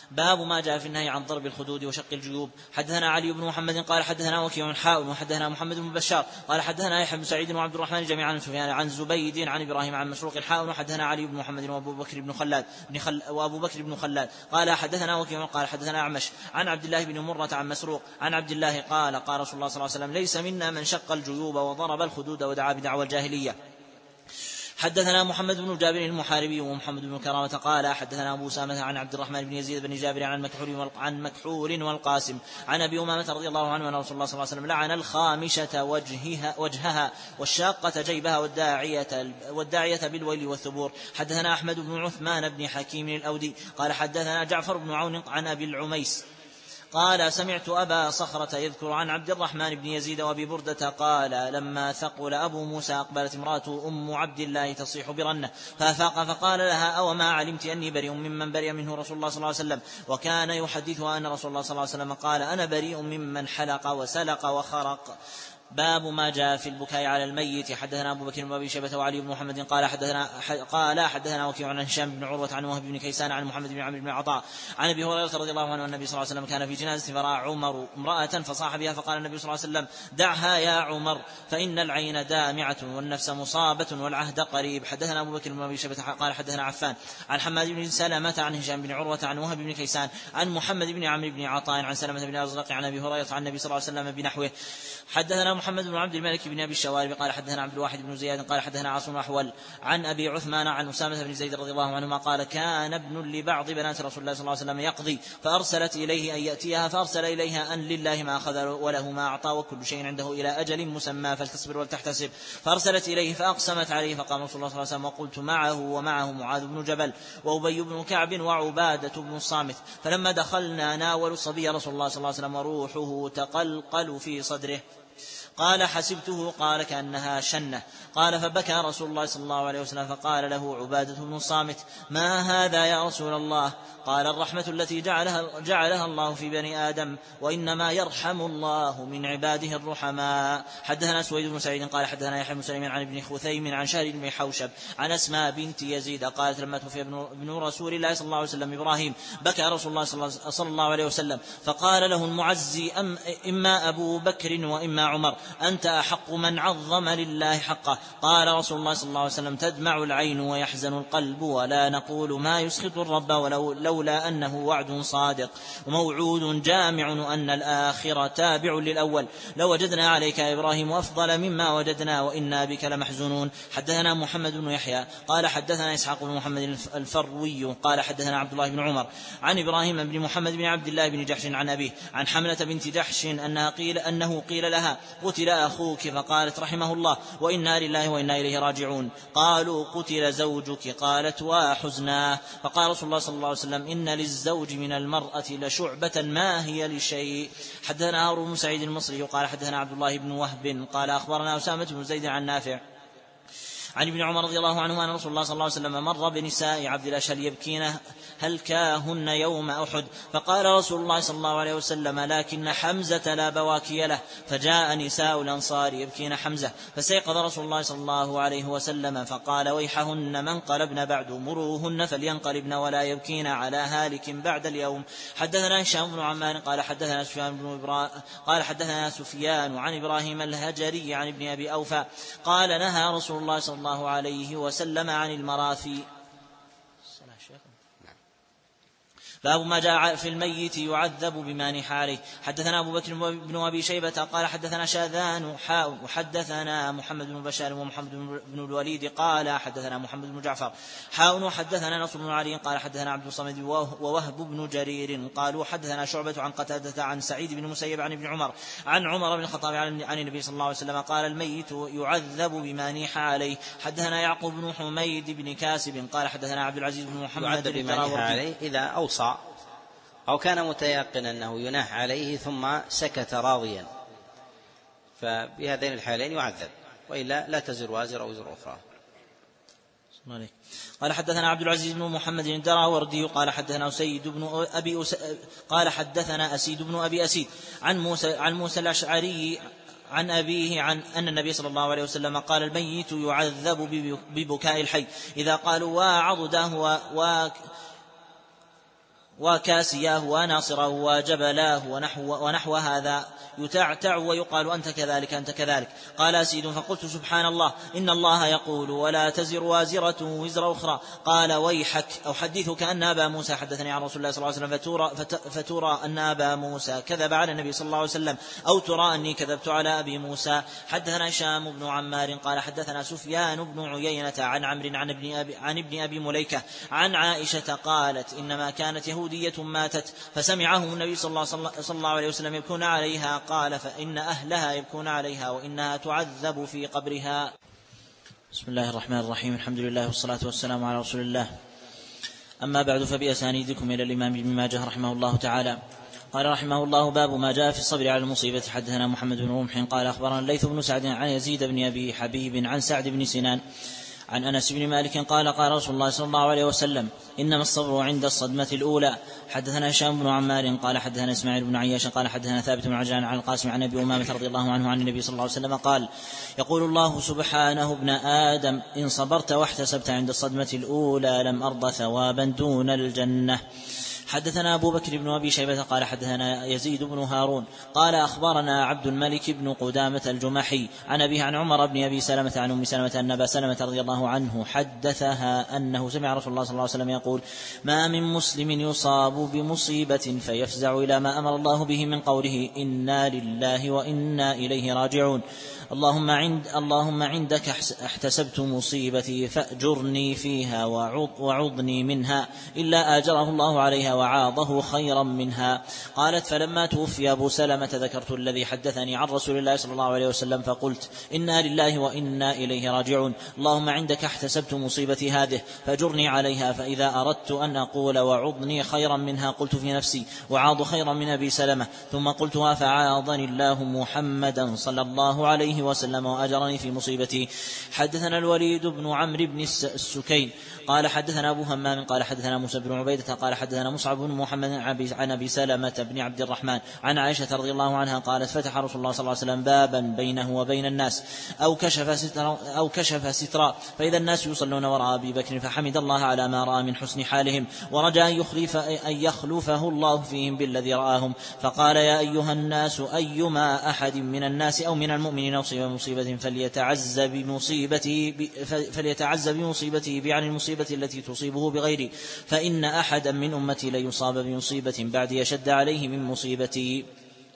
باب ما جاء في النهي عن ضرب الخدود وشق الجيوب. حدثنا علي بن محمد قال حدثنا وكيع حاء وحدثنا محمد بن بشار قال حدثنا يحيى بن سعيد وعبد الرحمن جميعا عن سفيان عن زبيد عن ابراهيم عن مسروق حاء وحدثنا علي بن محمد وابو بكر بن خلاد بن خل وابو بكر بن خلاد قال حدثنا وكيع قال حدثنا اعمش عن عبد الله بن مرة عن مسروق عن عبد الله قال قال رسول الله صلى الله عليه وسلم ليس منا من شق الجيوب وضرب الخدود ودعا بدعوى الجاهلية. حدثنا محمد بن جابر المحاربي ومحمد بن كرامة قال حدثنا أبو أسامة عن عبد الرحمن بن يزيد بن جابر عن مكحول عن مكحول والقاسم عن أبي أمامة رضي الله عنه أن رسول الله صلى الله عليه وسلم لعن الخامشة وجهها, وجهها والشاقة جيبها والداعية, والداعية بالويل والثبور. حدثنا أحمد بن عثمان بن حكيم الأودي قال حدثنا جعفر بن عون عن أبي العميس قال سمعت أبا صخرة يذكر عن عبد الرحمن بن يزيد وأبي بردة قال لما ثقل أبو موسى أقبلت امرأة أم عبد الله تصيح برنة فأفاق فقال لها أو ما علمت أني بريء ممن برئ منه رسول الله صلى الله عليه وسلم. وكان يحدثها أن رسول الله صلى الله عليه وسلم قال أنا بريء ممن حلق وسلق وخرق. باب ما جاء في البكاء على الميت. حدثنا أبو بكر بن أبي شيبة وعلي بن محمد قال حدثنا قال حدثنا وكيع عن هشام بن عروة عن وهب بن كيسان عن محمد بن عمرو بن عطاء عن أبي هريرة رضي الله عنه أن النبي صلى الله عليه وسلم كان في جنازة فرأى عمر امرأة فصاح بها فقال النبي صلى الله عليه وسلم دعها يا عمر فإن العين دامعة والنفس مصابة والعهد قريب. حدثنا أبو بكر بن أبي شيبة قال حدثنا عفان عن حماد بن سلمة عن هشام بن عروة عن وهب بن كيسان عن محمد بن عمرو بن عطاء عن سلمة بن الأزرق عن أبي هريرة عن النبي صلى الله عليه وسلم بنحوه. حدثنا محمد بن عبد الملك بن أبي الشوارب قال حدثنا عبد الواحد بن زياد قال حدثنا عاصم أحول عن أبي عثمان عن أسامة بن زيد رضي الله عنهما قال كان ابن لبعض بنات رسول الله صلى الله عليه وسلم يقضي فأرسلت إليه أن يأتيها فأرسل إليها أن لله ما أخذ وله ما أعطى وكل شيء عنده إلى أجل مسمى فلتصبر ولتحتسب. فأرسلت إليه فأقسمت عليه فقام رسول الله صلى الله عليه وسلم وقلت معه ومعه معاذ بن جبل وأبي بن كعب وعبادة بن الصامت فلما دخلنا ناولوا صبي رسول الله صلى الله عليه وسلم وروحه تقلقل في صدره قال حسبته قال كأنها شنة قال فبكى رسول الله صلى الله عليه وسلم فقال له عبادة بن الصامت ما هذا يا رسول الله؟ قال الرحمة التي جعلها, جعلها الله في بني آدم وإنما يرحم الله من عباده الرحماء. حدثنا سويد بن سعيد قال حدثنا يحيى بن سليم عن ابن خثيم عن شهر بن حوشب عن أسماء بنت يزيد قالت لما توفي ابن رسول الله صلى الله عليه وسلم إبراهيم بكى رسول الله صلى الله عليه وسلم فقال له المعزي أم إما أبو بكر وإما عمر أنت أحق من عظم لله حقه. قال رسول الله صلى الله عليه وسلم تدمع العين ويحزن القلب ولا نقول ما يسخط الرب ولو لولا أنه وعد صادق وموعود جامع أن الآخر تابع للأول لوجدنا عليك إبراهيم أفضل مما وجدنا وإنا بك لمحزونون. حدثنا محمد بن يحيى قال حدثنا إسحاق بن محمد الفروي قال حدثنا عبد الله بن عمر عن إبراهيم بن محمد بن عبد الله بن جحش عن أبيه عن حملة بنت جحش أنها قيل أنه قيل لها قتل أخوك فقالت رحمه الله وإنا لله وإنا إليه راجعون. قالوا قتل زوجك قالت وحزنا. فقال رسول الله صلى الله عليه وسلم إن للزوج من المرأة لشعبة ما هي لشيء. حدثنا هارون بن سعيد المصري قال حدثنا عبد الله بن وهب قال أخبرنا أسامة بن زيد عن نافع عن ابن عمر رضي الله عنه أن رسول الله صلى الله عليه وسلم مر بنساء عبد الأشهل يبكين هلكاهن يوم أحد فقال رسول الله صلى الله عليه وسلم لكن حمزة لا بواكي له فجاء نساء الأنصار يبكين حمزة فسيقظ رسول الله صلى الله عليه وسلم فقال ويحهن من قلبن بعد مروهن فلينقلبن ولا يبكين على هالك بعد اليوم. حدثنا هشام بن عمار قال حدثنا سفيان بن إبراهيم قال حدثنا سفيان عن إبراهيم الهجري عن ابن أبي أوفى قال نهى رسول الله صلى الله عليه وسلم عن المراثي. باب ما جاء في الميت يعذب بما نح عليه. حدثنا أبو بكر بن أبي شيبة قال حدثنا شاذان حاء وحدثنا محمد بن بشار ومحمد بن الوليد قال حدثنا محمد بن جعفر حاء وحدثنا نصر بن علي قال حدثنا عبد الصمد ووهب بن جرير قالوا حدثنا شعبة عن قتادة عن سعيد بن مسيب عن ابن عمر عن عمر بن الخطاب عن النبي صلى الله عليه وسلم قال الميت يعذب بما نح عليه. حدثنا يعقوب بن حميد بن كاسب قال حدثنا عبد العزيز بن محمد بن عليه إذا أوصى أو كان متيقنا أنه يناح عليه ثم سكت راضيا فبهذين الحالين يعذب وإلا لا تزر وازر أو وزر أخرى. قال حدثنا عبد العزيز بن محمد الدراوردي قال حدثنا أسيد بن أبي أس... قال حدثنا أسيد بن أبي أسيد عن موسى عن موسى الأشعري عن أبيه عن أن النبي صلى الله عليه وسلم قال الميت يعذب ببكاء الحي إذا قالوا وعضده و وكاسياه وناصره وجبلاه ونحو, ونحو هذا يتعتع ويقال أنت كذلك أنت كذلك. قال أسيد فقلت سبحان الله إن الله يقول ولا تزر وازرة وزر أخرى. قال ويحك أحدثك أن أبا موسى حدثني عن رسول الله صلى الله عليه وسلم فتورى, فتورى أن أبا موسى كذب على النبي صلى الله عليه وسلم أو ترى أني كذبت على أبي موسى. حدثنا هشام بن عمار قال حدثنا سفيان بن عيينة عن عمرو عن ابن أبي, عن ابن أبي مليكة عن عائشة قالت إنما كانت يهودية ماتت فسمعهم النبي صلى الله عليه وسلم يبكون عليها قال فإن أهلها يبكون عليها وإنها تعذب في قبرها. بسم الله الرحمن الرحيم الحمد لله والصلاة والسلام على رسول الله. أما بعد فبأسانيدكم إلى الإمام ابن ماجه رحمه الله تعالى قال رحمه الله باب ما جاء في الصبر على المصيبة. حدثنا محمد بن رمح قال أخبرنا الليث بن سعد عن يزيد بن أبي حبيب عن سعد بن سنان عن أنس بن مالك قال قال رسول الله صلى الله عليه وسلم إنما الصبر عند الصدمة الأولى. حدثنا هشام بن عمار قال حدثنا إسماعيل بن عياش قال حدثنا ثابت بن عجلان عن القاسم عن أبي أمامة رضي الله عنه عن النبي صلى الله عليه وسلم قال يقول الله سبحانه ابن آدم إن صبرت واحتسبت عند الصدمة الأولى لم أرض ثوابا دون الجنة. حدثنا أبو بكر بن أبي شيبة قال حدثنا يزيد بن هارون قال أخبرنا عبد الملك بن قدامة الجمحي عن أبيه عن عمر بن أبي سلمة عن أم سلمة أن أبا سلمة رضي الله عنه حدثها أنه سمع رسول الله صلى الله عليه وسلم يقول ما من مسلم يصاب بمصيبة فيفزع إلى ما أمر الله به من قوله إنا لله وإنا إليه راجعون اللهم عند اللهم عندك احتسبت مصيبتي فأجرني فيها وعضني منها إلا آجره الله عليها وعاضه خيرا منها. قالت فلما توفي أبو سلمة ذكرت الذي حدثني عن رسول الله صلى الله عليه وسلم فقلت إنا لله وإنا إليه راجعون اللهم عندك احتسبت مصيبتي هذه فأجرني عليها فإذا أردت أن أقول وعضني خيرا منها قلت في نفسي وعاض خيرا من أبي سلمة ثم قلتها فعاضني الله محمدا صلى الله عليه وسلم وأجرني في مصيبتي. حدثنا الوليد بن عمرو بن السكين قال حدثنا أبو همام قال حدثنا موسى بن عبيدة قال حدثنا مصعب بن محمد عن أبي سلمة بن عبد الرحمن عن عائشة رضي الله عنها قالت فتح رسول الله صلى الله عليه وسلم بابا بينه وبين الناس أو كشف سترا, أو كشف سترا فإذا الناس يصلون وراء أبي بكر فحمد الله على ما رأى من حسن حالهم ورجاء أن, يخلف أن يخلفه الله فيهم بالذي رآهم فقال يا أيها الناس أيما أحد من الناس أو من المؤمنين أصيب مصيبة فليتعز بمصيبته فليتعز بمصيبته عن المصيبة التي تصيبه بغيري فإن أحدا من أمتي ليصاب بمصيبة بعد يشد عليه من مصيبتي.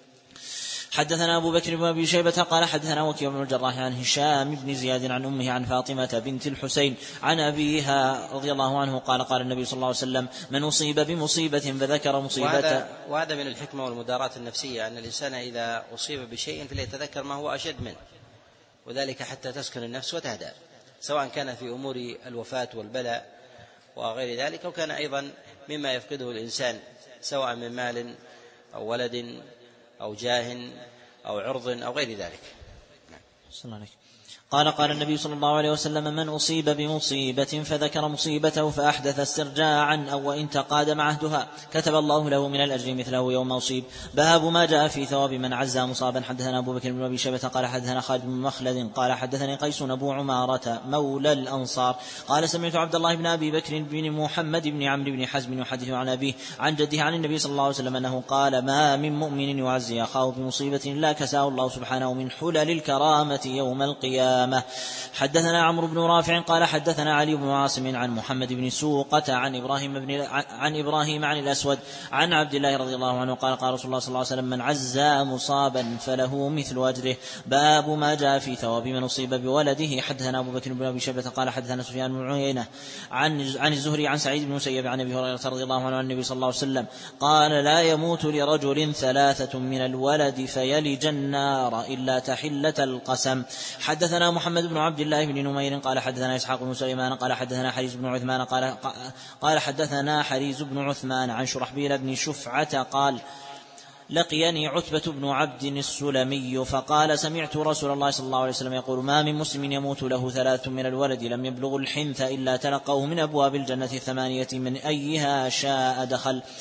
حدثنا أبو بكر بن أبي شيبة قال حدثنا وكيع بن الجراح عن هشام بن زياد عن أمه عن فاطمة بنت الحسين عن أبيها رضي الله عنه قال قال النبي صلى الله عليه وسلم من أصيب بمصيبة فذكر مصيبة. وهذا, وهذا من الحكمة والمداراة النفسية أن الإنسان إذا أصيب بشيء فليتذكر ما هو أشد منه وذلك حتى تسكن النفس وتهدأ سواء كان في أمور الوفاة والبلاء وغير ذلك أو كان أيضا مما يفقده الإنسان سواء من مال أو ولد أو جاه أو عرض أو غير ذلك. صلى الله عليه. قال قال النبي صلى الله عليه وسلم من أصيب بمصيبة فذكر مصيبته فأحدث استرجاعا أو وإن تقادم عهدها كتب الله له من الأجر مثله يوم أصيب. باب ما جاء في ثواب من عزى مصابا. حدثنا أبو بكر بن أبي شيبة قال حدثنا خالد بن مخلد قال حدثني قيس أبو عمارة مولى الأنصار قال سمعت عبد الله بن أبي بكر بن محمد بن عمرو بن حزم يحدث عن أبيه عن جده عن النبي صلى الله عليه وسلم أنه قال ما من مؤمن يعزي أخاه بمصيبة لا كساه الله سبحانه من حلل الكرامة يوم القيامة. حدثنا عمرو بن رافع قال حدثنا علي بن عاصم عن محمد بن سوقة عن إبراهيم بن عن إبراهيم عن الأسود عن عبد الله رضي الله عنه قال قال رسول الله صلى الله عليه وسلم من عزى مصابا فله مثل أجره. باب ما جاء في ثواب من أصيب بولده. حدثنا أبو بكر بن أبي شيبة قال حدثنا سفيان بن عيينة عن عن الزهري عن سعيد بن مسيب عن أبي هريرة رضي الله عنه عن النبي صلى الله عليه وسلم قال لا يموت لرجل ثلاثة من الولد فيلج النار إلا تحلة القسم. حدثنا محمد بن عبد الله بن نمير قال حدثنا إسحاق بن سليمان قال حدثنا حريز بن عثمان قال قال حدثنا حريز بن عثمان عن شرحبيل بن شفعة قال لقيني عتبة بن عبد السلمي فقال سمعت رسول الله صلى الله عليه وسلم يقول ما من مسلم يموت له ثلاث من الولد لم يبلغ الحنث إلا تلقوه من أبواب الجنة الثمانية من أيها شاء دخل.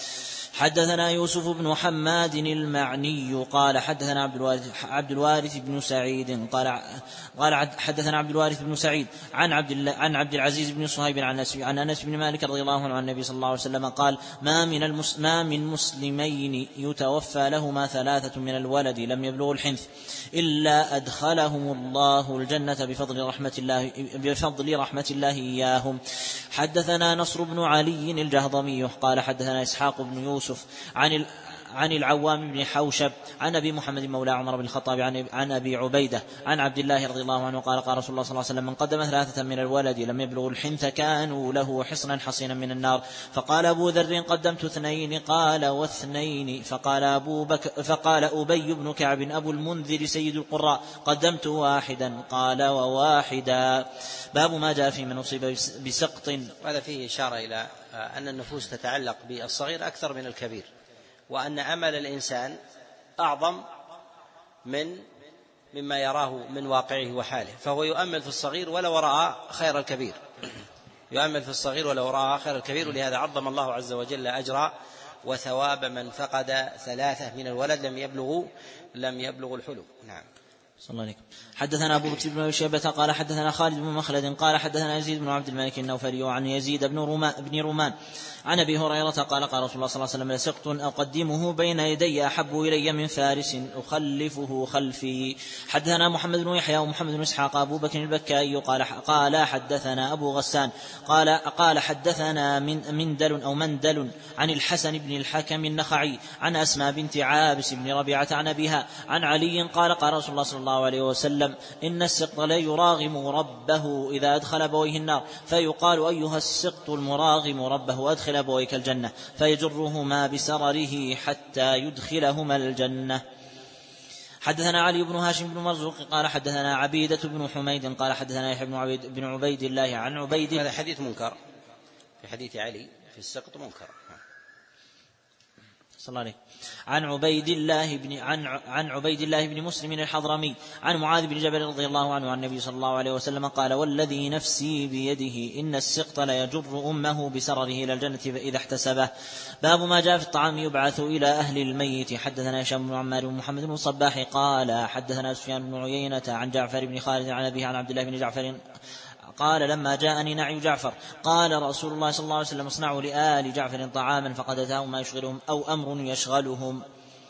حدثنا يوسف بن حماد المعني قال حدثنا عبد الوارث, عبد الوارث بن سعيد قال قال حدثنا عبد الوارث بن سعيد عن عبد الله عن عبد العزيز بن صهيب عن انس عن انس بن مالك رضي الله عنه عن النبي صلى الله عليه وسلم قال: ما من المس ما من مسلمين يتوفى لهما ثلاثة من الولد لم يبلغوا الحنث إلا أدخلهم الله الجنة بفضل رحمة الله بفضل رحمة الله إياهم. حدثنا نصر بن علي الجهضمي قال حدثنا إسحاق بن يوسف عن عن العوام بن حوشب عن أبي محمد مولى عمر بن الخطاب عن, عن أبي عبيدة عن عبد الله رضي الله عنه قال: قال رسول الله صلى الله عليه وسلم: من قدم ثلاثة من الولد لم يبلغوا الحنث كانوا له حصنا حصينا من النار. فقال أبو ذر: قدمت اثنين. قال: واثنين؟ فقال أبو بكر فقال أبي بن كعب أبو المنذر سيد القراء: قدمت واحدا. قال: وواحدا. باب ما جاء في من أصيب بسقط. وهذا فيه إشارة إلى أن النفوس تتعلق بالصغير أكثر من الكبير، وأن أمل الإنسان أعظم من مما يراه من واقعه وحاله، فهو يؤمل في الصغير ولو رأى خير الكبير يؤمل في الصغير ولو رأى خير الكبير ولهذا عظم الله عز وجل أجر وثواب من فقد ثلاثة من الولد لم يبلغوا لم يبلغوا الحلم. نعم. صلى الله عليه وسلم. حدثنا أبو بكر بن شيبة قال حدثنا خالد بن مخلد قال حدثنا يزيد بن عبد الملك النوفلي عن يزيد بن رومان, بن رومان عن أبي هريرة قال: قال رسول الله صلى الله عليه وسلم: لسقط أقدمه بين يدي أحب إلي من فارس أخلفه خلفي. حدثنا محمد بن يحيى ومحمد بن إسحاق أبو بكر البكائي قال قال حدثنا أبو غسان قال قال حدثنا من مندل أو مندل عن الحسن بن الحكم النخعي عن أسماء بنت عابس بن ربيعة عن أبيها عن علي قال: قال رسول الله صلى الله عليه وسلم: إن السقط لا يراغم ربه إذا أدخل أبويه النار، فيقال: أيها السقط المراغم ربه أدخل أبويك الجنة، فيجرهما بسرره حتى يدخلهما الجنة. حدثنا علي بن هاشم بن مرزوق قال حدثنا عبيدة بن حميد قال حدثنا يحيى بن عبيد بن عبيد الله عن عبيد. هذا حديث منكر، في حديث علي في السقط منكر. صلى الله عليه. عن عبيد الله بن عن عن عبيد الله بن مسلم الحضرمي عن معاذ بن جبل رضي الله عنه عن النبي صلى الله عليه وسلم قال: والذي نفسي بيده إن السقط ليجر أمه بسرره إلى الجنة إذا احتسبه. باب ما جاء في الطعام يبعث إلى أهل الميت. حدثنا هشام بن عمار ومحمد بن الصباح قال حدثنا سفيان بن عيينة عن جعفر بن خالد عن أبيه عن عبد الله بن جعفر قال: لما جاءني نعي جعفر قال رسول الله صلى الله عليه وسلم: اصنعوا لآل جعفر طعاما فقد أتاهم ما يشغلهم أو أمر يشغلهم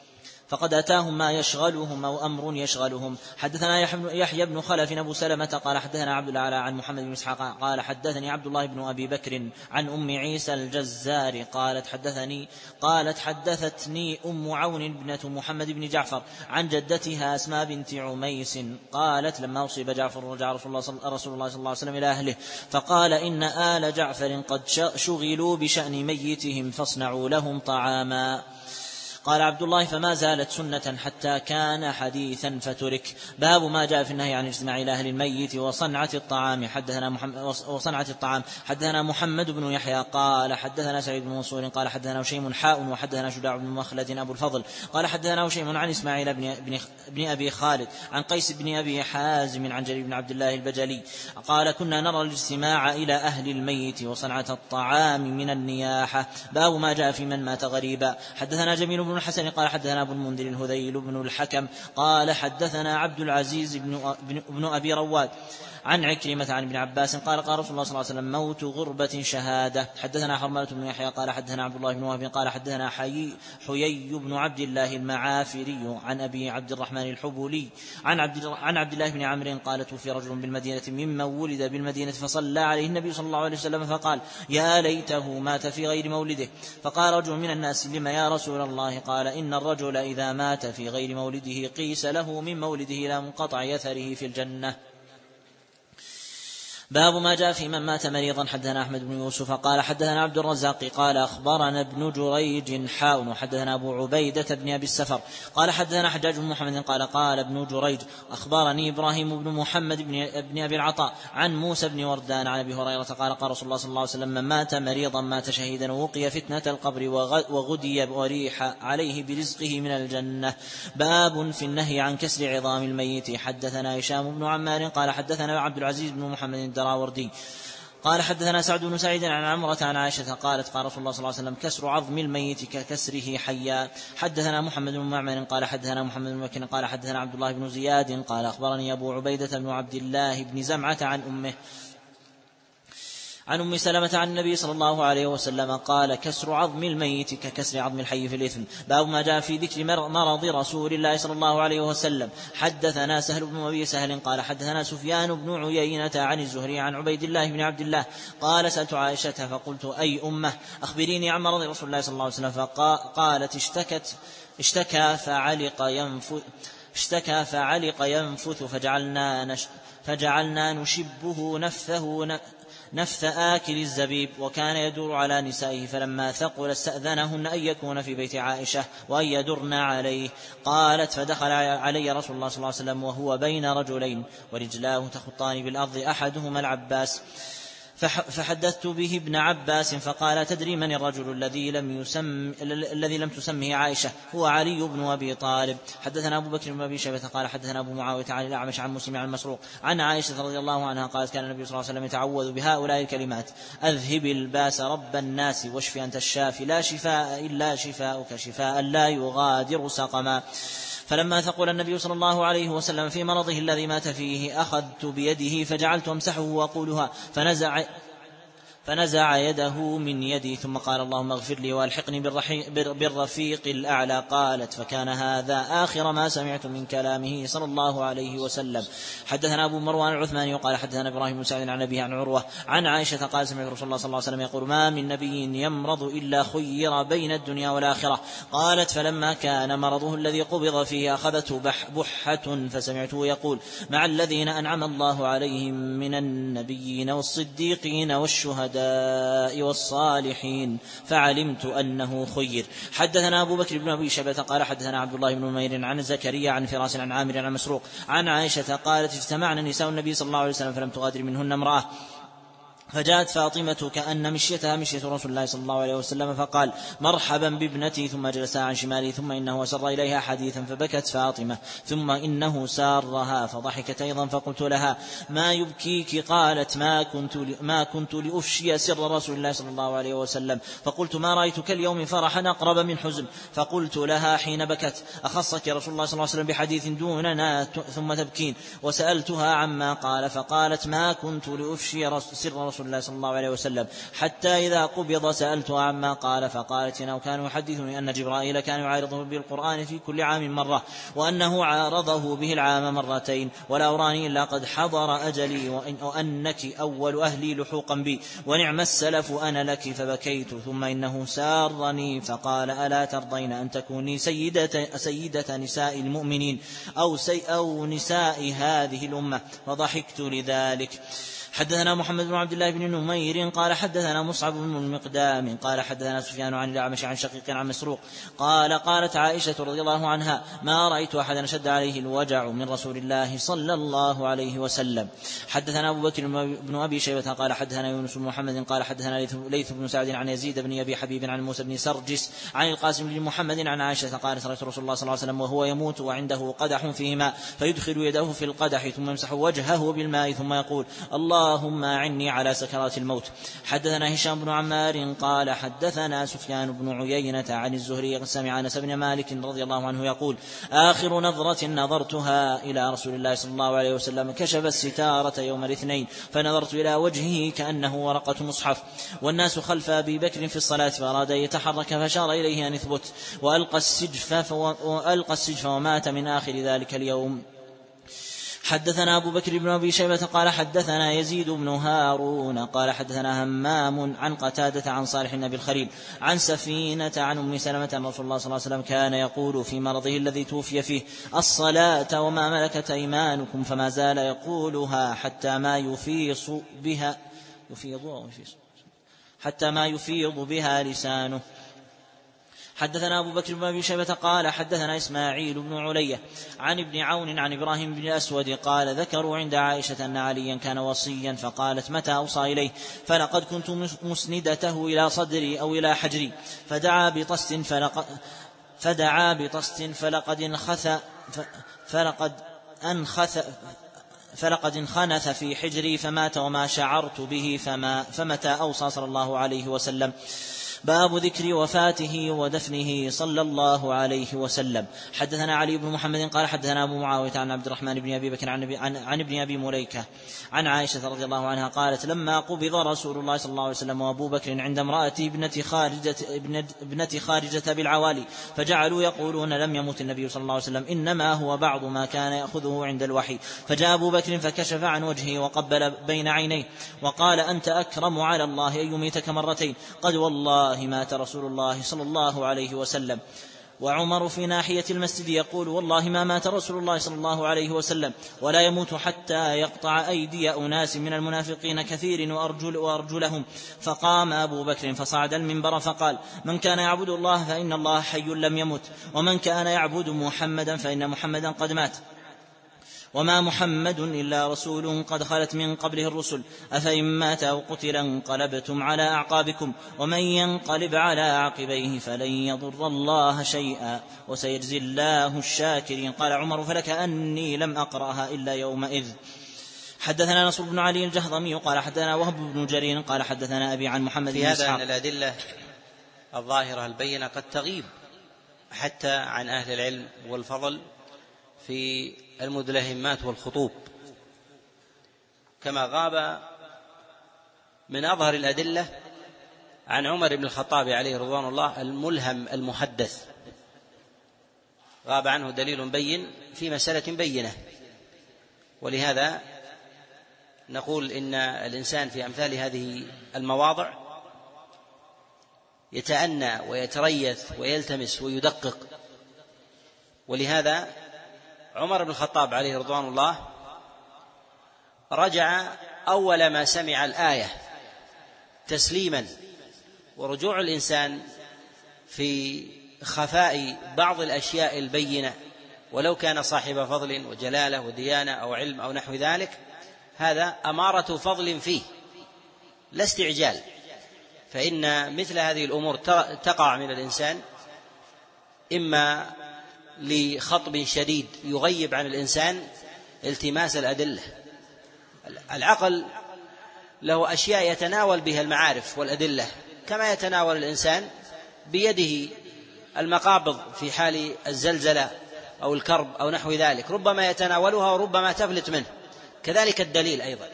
فقد أتاهم ما يشغلهم أو أمر يشغلهم. حدثنا يحيى بن خلف أبو سلمة قال حدثنا عبد الأعلى عن محمد بن إسحاق قال حدثني عبد الله بن أبي بكر عن أم عيسى الجزار قالت حدثني قالت حدثتني أم عون ابنة محمد بن جعفر عن جدتها أسماء بنت عميس قالت: لما أصيب جعفر رجع رسول الله صلى الله عليه وسلم إلى أهله فقال: إن آل جعفر قد شغلوا بشأن ميتهم فاصنعوا لهم طعاما. قال عبد الله: فما زالت سنة حتى كان حديثا فترك. باب ما جاء في النهي عن اجتماع إلى أهل الميت وصنعة الطعام. حدثنا محمد وصنعة الطعام حدثنا محمد بن يحيى قال حدثنا سعيد بن منصور قال حدثنا هشيم حاء وحدثنا شجاع بن مخلد أبو الفضل قال حدثنا هشيم عن إسماعيل بن, بن, بن أبي خالد عن قيس بن أبي حازم عن جرير بن عبد الله البجلي قال: كنا نرى الاجتماع إلى أهل الميت وصنعة الطعام من النياحة. باب ما جاء في من مات غريبا. حدثنا جميل بن الحسن قال حدثنا أبو المنذر الهذيل بن الحكم قال حدثنا عبد العزيز بن, بن أبي رواد عن عكرمة عن ابن عباس قال: قال رسول الله صلى الله عليه وسلم: موت غربة شهادة. حدثنا حرملة بن يحيى قال حدثنا عبد الله بن وهب قال حدثنا حيي حيي بن عبد الله المعافري عن أبي عبد الرحمن الحبولي عن عبد عن عبد الله بن عمرو قال: توفي رجل بالمدينة ممن ولد بالمدينة فصلى عليه النبي صلى الله عليه وسلم فقال: يا ليته مات في غير مولده. فقال رجل من الناس: لما يا رسول الله؟ قال: إن الرجل إذا مات في غير مولده قيس له من مولده إلى منقطع يثره في الجنة. باب ما جاء في من مات مريضا. حدثنا أحمد بن يوسف قال حدثنا عبد الرزاق قال أخبرنا ابن جريج حاء وحدثنا أبو عبيدة بن أبي السفر قال حدثنا حجاج بن محمد قال قال ابن جريج أخبرني إبراهيم بن محمد بن أبي العطاء عن موسى بن وردان عن أبي هريرة قال: قال رسول الله صلى الله عليه وسلم: من مات مريضا مات شهيدا ووقي فتنة القبر وغدي وريح عليه برزقه من الجنة. باب في النهي عن كسر عظام الميت. حدثنا هشام بن عمار قال حدثنا عبد العزيز بن محمد الدراوردي قال حدثنا سعد بن سعيد عن عمرة عن عائشة قالت قال رسول الله صلى الله عليه وسلم كسر عظم الميت ككسره حيا. حدثنا محمد بن معمر قال حدثنا محمد بن بكر قال حدثنا عبد الله بن زياد قال أخبرني أبو عبيدة بن عبد الله بن زمعة عن أمه عن أم سلمة عن النبي صلى الله عليه وسلم قال كسر عظم الميت ككسر عظم الحي في الإثم. باب ما جاء في ذكر مرض رسول الله صلى الله عليه وسلم. حدثنا سهل بن أبي سهل قال حدثنا سفيان بن عيينة عن الزهري عن عبيد الله بن عبد الله قال سألت عائشة فقلت أي أمة أخبريني عن مرض رسول الله صلى الله عليه وسلم فقالت اشتكت اشتكى فعلق ينفث اشتكى فعلق ينفث فجعلنا, نش فجعلنا نشبه نفثه نفث آكل الزبيب وكان يدور على نسائه فلما ثقل استأذنهن أن يكون في بيت عائشة وأن يدرن عليه. قالت فدخل علي رسول الله صلى الله عليه وسلم وهو بين رجلين ورجلاه تخطان بالأرض أحدهما العباس فحدثت به ابن عباس فقال تدري من الرجل الذي لم يسم الذي لم تسمه عائشة؟ هو علي بن أبي طالب. حدثنا أبو بكر بن أبي شيبة قال حدثنا أبو معاوية عن الأعمش عن مسلم عن مسروق عن عائشة رضي الله عنها قالت كان النبي صلى الله عليه وسلم يتعوذ بهؤلاء الكلمات أذهب الباس رب الناس واشف أنت الشافي لا شفاء إلا شفاؤك شفاء لا يغادر سقما. فلما ثقل النبي صلى الله عليه وسلم في مرضه الذي مات فيه أخذت بيده فجعلت أمسحه وأقولها فنزع فنزع يده من يدي ثم قال اللهم اغفر لي والحقني بالرفيق الأعلى. قالت فكان هذا آخر ما سمعت من كلامه صلى الله عليه وسلم. حدثنا أبو مروان العثماني قال حدثنا إبراهيم بن سعد عن أبيه عن عروة عن عائشة قال سمعت رسول الله صلى الله عليه وسلم يقول ما من نبي يمرض إلا خير بين الدنيا والآخرة. قالت فلما كان مرضه الذي قبض فيه أخذته بحة فسمعته يقول مع الذين أنعم الله عليهم من النبيين والصديقين والشهداء والصالحين فعلمت أنه خير. حدثنا أبو بكر بن أبي شيبة قال حدثنا عبد الله بن نمير عن زكريا عن فراس عن عامر عن مسروق عن عائشة قالت اجتمعنا نساء النبي صلى الله عليه وسلم فلم تغادر منهن امرأة فجاءت فاطمة كأن مشيتها مشية رسول الله صلى الله عليه وسلم فقال مرحبا بابنتي ثم جلسا عن شمالي ثم إنه سر إليها حديثا فبكت فاطمة ثم إنه سارها فضحكت أيضا فقلت لها ما يبكيك؟ قالت ما كنت, ما كنت لأفشي سر رسول الله صلى الله عليه وسلم فقلت ما رأيتك اليوم فرحا أقرب من حزن. فقلت لها حين بكت أخصك رسول الله صلى الله عليه وسلم بحديث دوننا ثم تبكين؟ وسألتها عما قال فقالت ما كنت لأفشي سر رسول الله صلى الله عليه وسلم حتى إذا قبض سألتها عما قال فقالت إنه كان يحدثني أن جبرائيل كان يعارضه بالقرآن في كل عام مرة وأنه عارضه به العام مرتين ولا أراني إلا قد حضر أجلي وإن وأنك أول أهلي لحوقا بي ونعم السلف أنا لك. فبكيت ثم إنه سارني فقال ألا ترضين أن تكوني سيدة, سيدة نساء المؤمنين أو, سي أو نساء هذه الأمة فضحكت لذلك. حدثنا محمد بن عبد الله بن نمير قال حدثنا مصعب بن المقدام قال حدثنا سفيان عن الأعمش عن شقيق عن مسروق قال قالت عائشة رضي الله عنها ما رأيت أحدا شد عليه الوجع من رسول الله صلى الله عليه وسلم. حدثنا أبو بكر بن أبي شيبة قال حدثنا يونس بن محمد قال حدثنا ليث بن سعد عن يزيد بن أبي حبيب عن موسى بن سرجس عن القاسم بن محمد عن عائشة قالت رأيت رسول الله صلى الله عليه وسلم وهو يموت وعنده قدح فيه ماء فيدخل يده في القدح ثم يمسح وجهه بالماء ثم يقول الله اللهم أعني على سكرات الموت. حدثنا هشام بن عمار قال حدثنا سفيان بن عيينة عن الزهري سمع أنس بن مالك رضي الله عنه يقول آخر نظرة نظرتها إلى رسول الله صلى الله عليه وسلم كشف الستارة يوم الاثنين فنظرت إلى وجهه كأنه ورقة مصحف والناس خلف أبي بكر في الصلاة فأراد أن يتحرك فشار إليه أن يثبت وألقى السجف, وألقى السجف ومات من آخر ذلك اليوم. حدثنا أبو بكر بن أبي شيبة قال حدثنا يزيد بن هارون قال حدثنا همام عن قتادة عن صالح بن أبي الخليل عن سفينة عن أم سلمة أن رسول الله صلى الله عليه وسلم كان يقول في مرضه الذي توفي فيه الصلاة وما ملكت أيمانكم فما زال يقولها حتى ما يفيص بها يفيض حتى ما يفيض بها لسانه. حدثنا أبو بكر بن أبي شيبة قال حدثنا إسماعيل بن علية عن ابن عون عن إبراهيم بن الأسود قال ذكروا عند عائشة أن عليا كان وصيا فقالت متى أوصى إليه فلقد كنت مسندته إلى صدري أو إلى حجري فدعا بطست فلقد, فدعا بطست فلقد انخث فلقد أنخث فلقد انخنث في حجري فمات وما شعرت به فما فمتى أوصى صلى الله عليه وسلم. باب ذكر وفاته ودفنه صلى الله عليه وسلم. حدثنا علي بن محمد قال حدثنا أبو معاوية عن عبد الرحمن بن أبي بكر عن, عن, عن ابن أبي مليكة عن عائشة رضي الله عنها قالت لما قبض رسول الله صلى الله عليه وسلم وأبو بكر عند امرأة ابنة خارجة, ابنة خارجة بالعوالي فجعلوا يقولون لم يمت النبي صلى الله عليه وسلم إنما هو بعض ما كان يأخذه عند الوحي. فجاء أبو بكر فكشف عن وجهه وقبل بين عينيه وقال أنت أكرم على الله أن يميتك مرتين قد والله مات رسول الله صلى الله عليه وسلم. وعمر في ناحية المسجد يقول والله ما مات رسول الله صلى الله عليه وسلم ولا يموت حتى يقطع أيدي أناس من المنافقين كثير وأرجل وأرجلهم. فقام أبو بكر فصعد المنبر فقال من كان يعبد الله فإن الله حي لم يمت ومن كان يعبد محمدا فإن محمدا قد مات وما محمد إلا رسول قد خلت من قبله الرسل أفإن مات أو قتل انقلبتم على أعقابكم ومن ينقلب على عقبيه فلن يضر الله شيئا وسيجزي الله الشاكرين. قال عمر فلكأني لم أقرأها إلا يومئذ. حدثنا نصر بن علي الجهضمي قال حدثنا وهب بن جرير قال حدثنا أبي عن محمد بن إسحاق. في هذا أن الأدلة الظاهرة البينة قد تغيب حتى عن أهل العلم والفضل في المدلهمات والخطوب كما غاب من أظهر الأدلة عن عمر بن الخطاب عليه رضوان الله الملهم المحدث غاب عنه دليل بين في مسألة بينة. ولهذا نقول إن الإنسان في أمثال هذه المواضع يتأنى ويتريث ويلتمس ويدقق. ولهذا عمر بن الخطاب عليه رضوان الله رجع أول ما سمع الآية تسليما. ورجوع الإنسان في خفاء بعض الأشياء البينة ولو كان صاحب فضل وجلالة وديانة أو علم أو نحو ذلك هذا أمارة فضل فيه لا استعجال. فإن مثل هذه الأمور تقع من الإنسان إما لخطب شديد يغيب عن الإنسان التماس الأدلة. العقل له أشياء يتناول بها المعارف والأدلة كما يتناول الإنسان بيده المقابض في حال الزلزلة أو الكرب أو نحو ذلك ربما يتناولها وربما تفلت منه كذلك الدليل أيضا.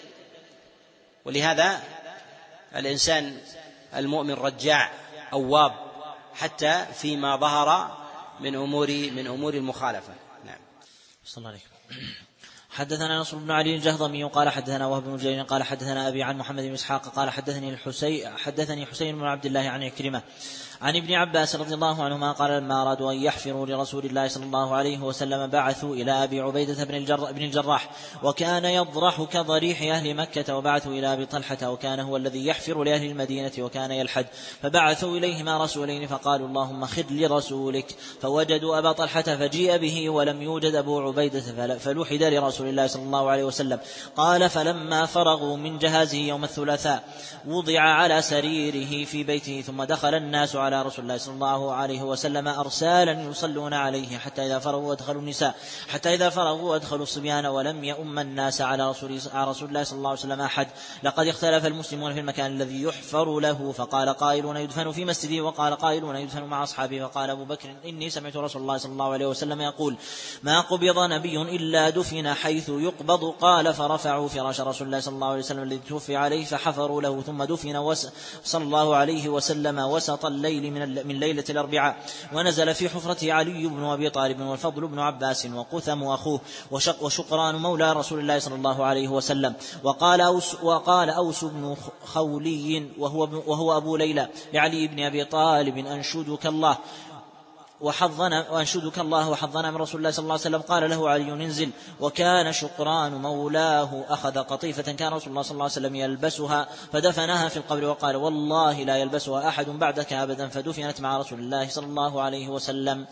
ولهذا الإنسان المؤمن رجاع أواب حتى فيما ظهر من أمور من أمور المخالفة. نعم. صلى الله عليه وسلم. حدثنا نصر بن علي الجهضمي قال حدثنا وهب بن جرير قال حدثنا أبي عن محمد بن إسحاق قال حدثني الحسين حدثني حسين بن عبد الله عن عكرمة عن ابن عباس رضي الله عنهما قال لما أرادوا أن يحفروا لرسول الله صلى الله عليه وسلم بعثوا إلى أبي عبيدة بن, الجر بن الجراح وكان يضرح كضريح أهل مكة وبعثوا إلى أبي طلحة وكان هو الذي يحفر لأهل المدينة وكان يلحد فبعثوا إليهما رسولين فقالوا اللهم خذ لرسولك فوجدوا أبا طلحة فجيء به ولم يوجد أبو عبيدة فلوحد لرسول الله صلى الله عليه وسلم. قال فلما فرغوا من جهازه يوم الثلاثاء وضع على سريره في بيته ثم دخل الناس على رسول الله صلى الله عليه وسلم أرسالا يصلون عليه حتى إذا فرغوا أدخلوا النساء حتى إذا فرغوا أدخلوا الصبيان ولم يؤم الناس على رسول, على رسول الله صلى الله عليه وسلم أحد. لقد اختلف المسلمون في المكان الذي يحفر له فقال قائلون يدفن في مسجده وقال قائلون يدفن مع أصحابه. فقال أبو بكر إني سمعت رسول الله صلى الله عليه وسلم يقول ما قبض نبي إلا دفن حيث يقبض. قال فرفعوا فراش رسول الله صلى الله عليه وسلم الذي توفي عليه فحفروا له ثم دفن صلى الله عليه وسلم وسط الليل من, من ليلة الأربعاء. ونزل في حفرته علي بن أبي طالب والفضل بن عباس وقثم أخوه وشق وشقران مولى رسول الله صلى الله عليه وسلم. وقال أوس, وقال أوس بن خولي وهو, وهو أبو ليلى لعلي بن أبي طالب أنشدك الله وحظنا وأنشدك الله وحظنا من رسول الله صلى الله عليه وسلم. قال له علي انزل. وكان شقران مولاه أخذ قطيفة كان رسول الله صلى الله عليه وسلم يلبسها فدفنها في القبر وقال والله لا يلبسها أحد بعدك أبدا فدفنت مع رسول الله صلى الله عليه وسلم.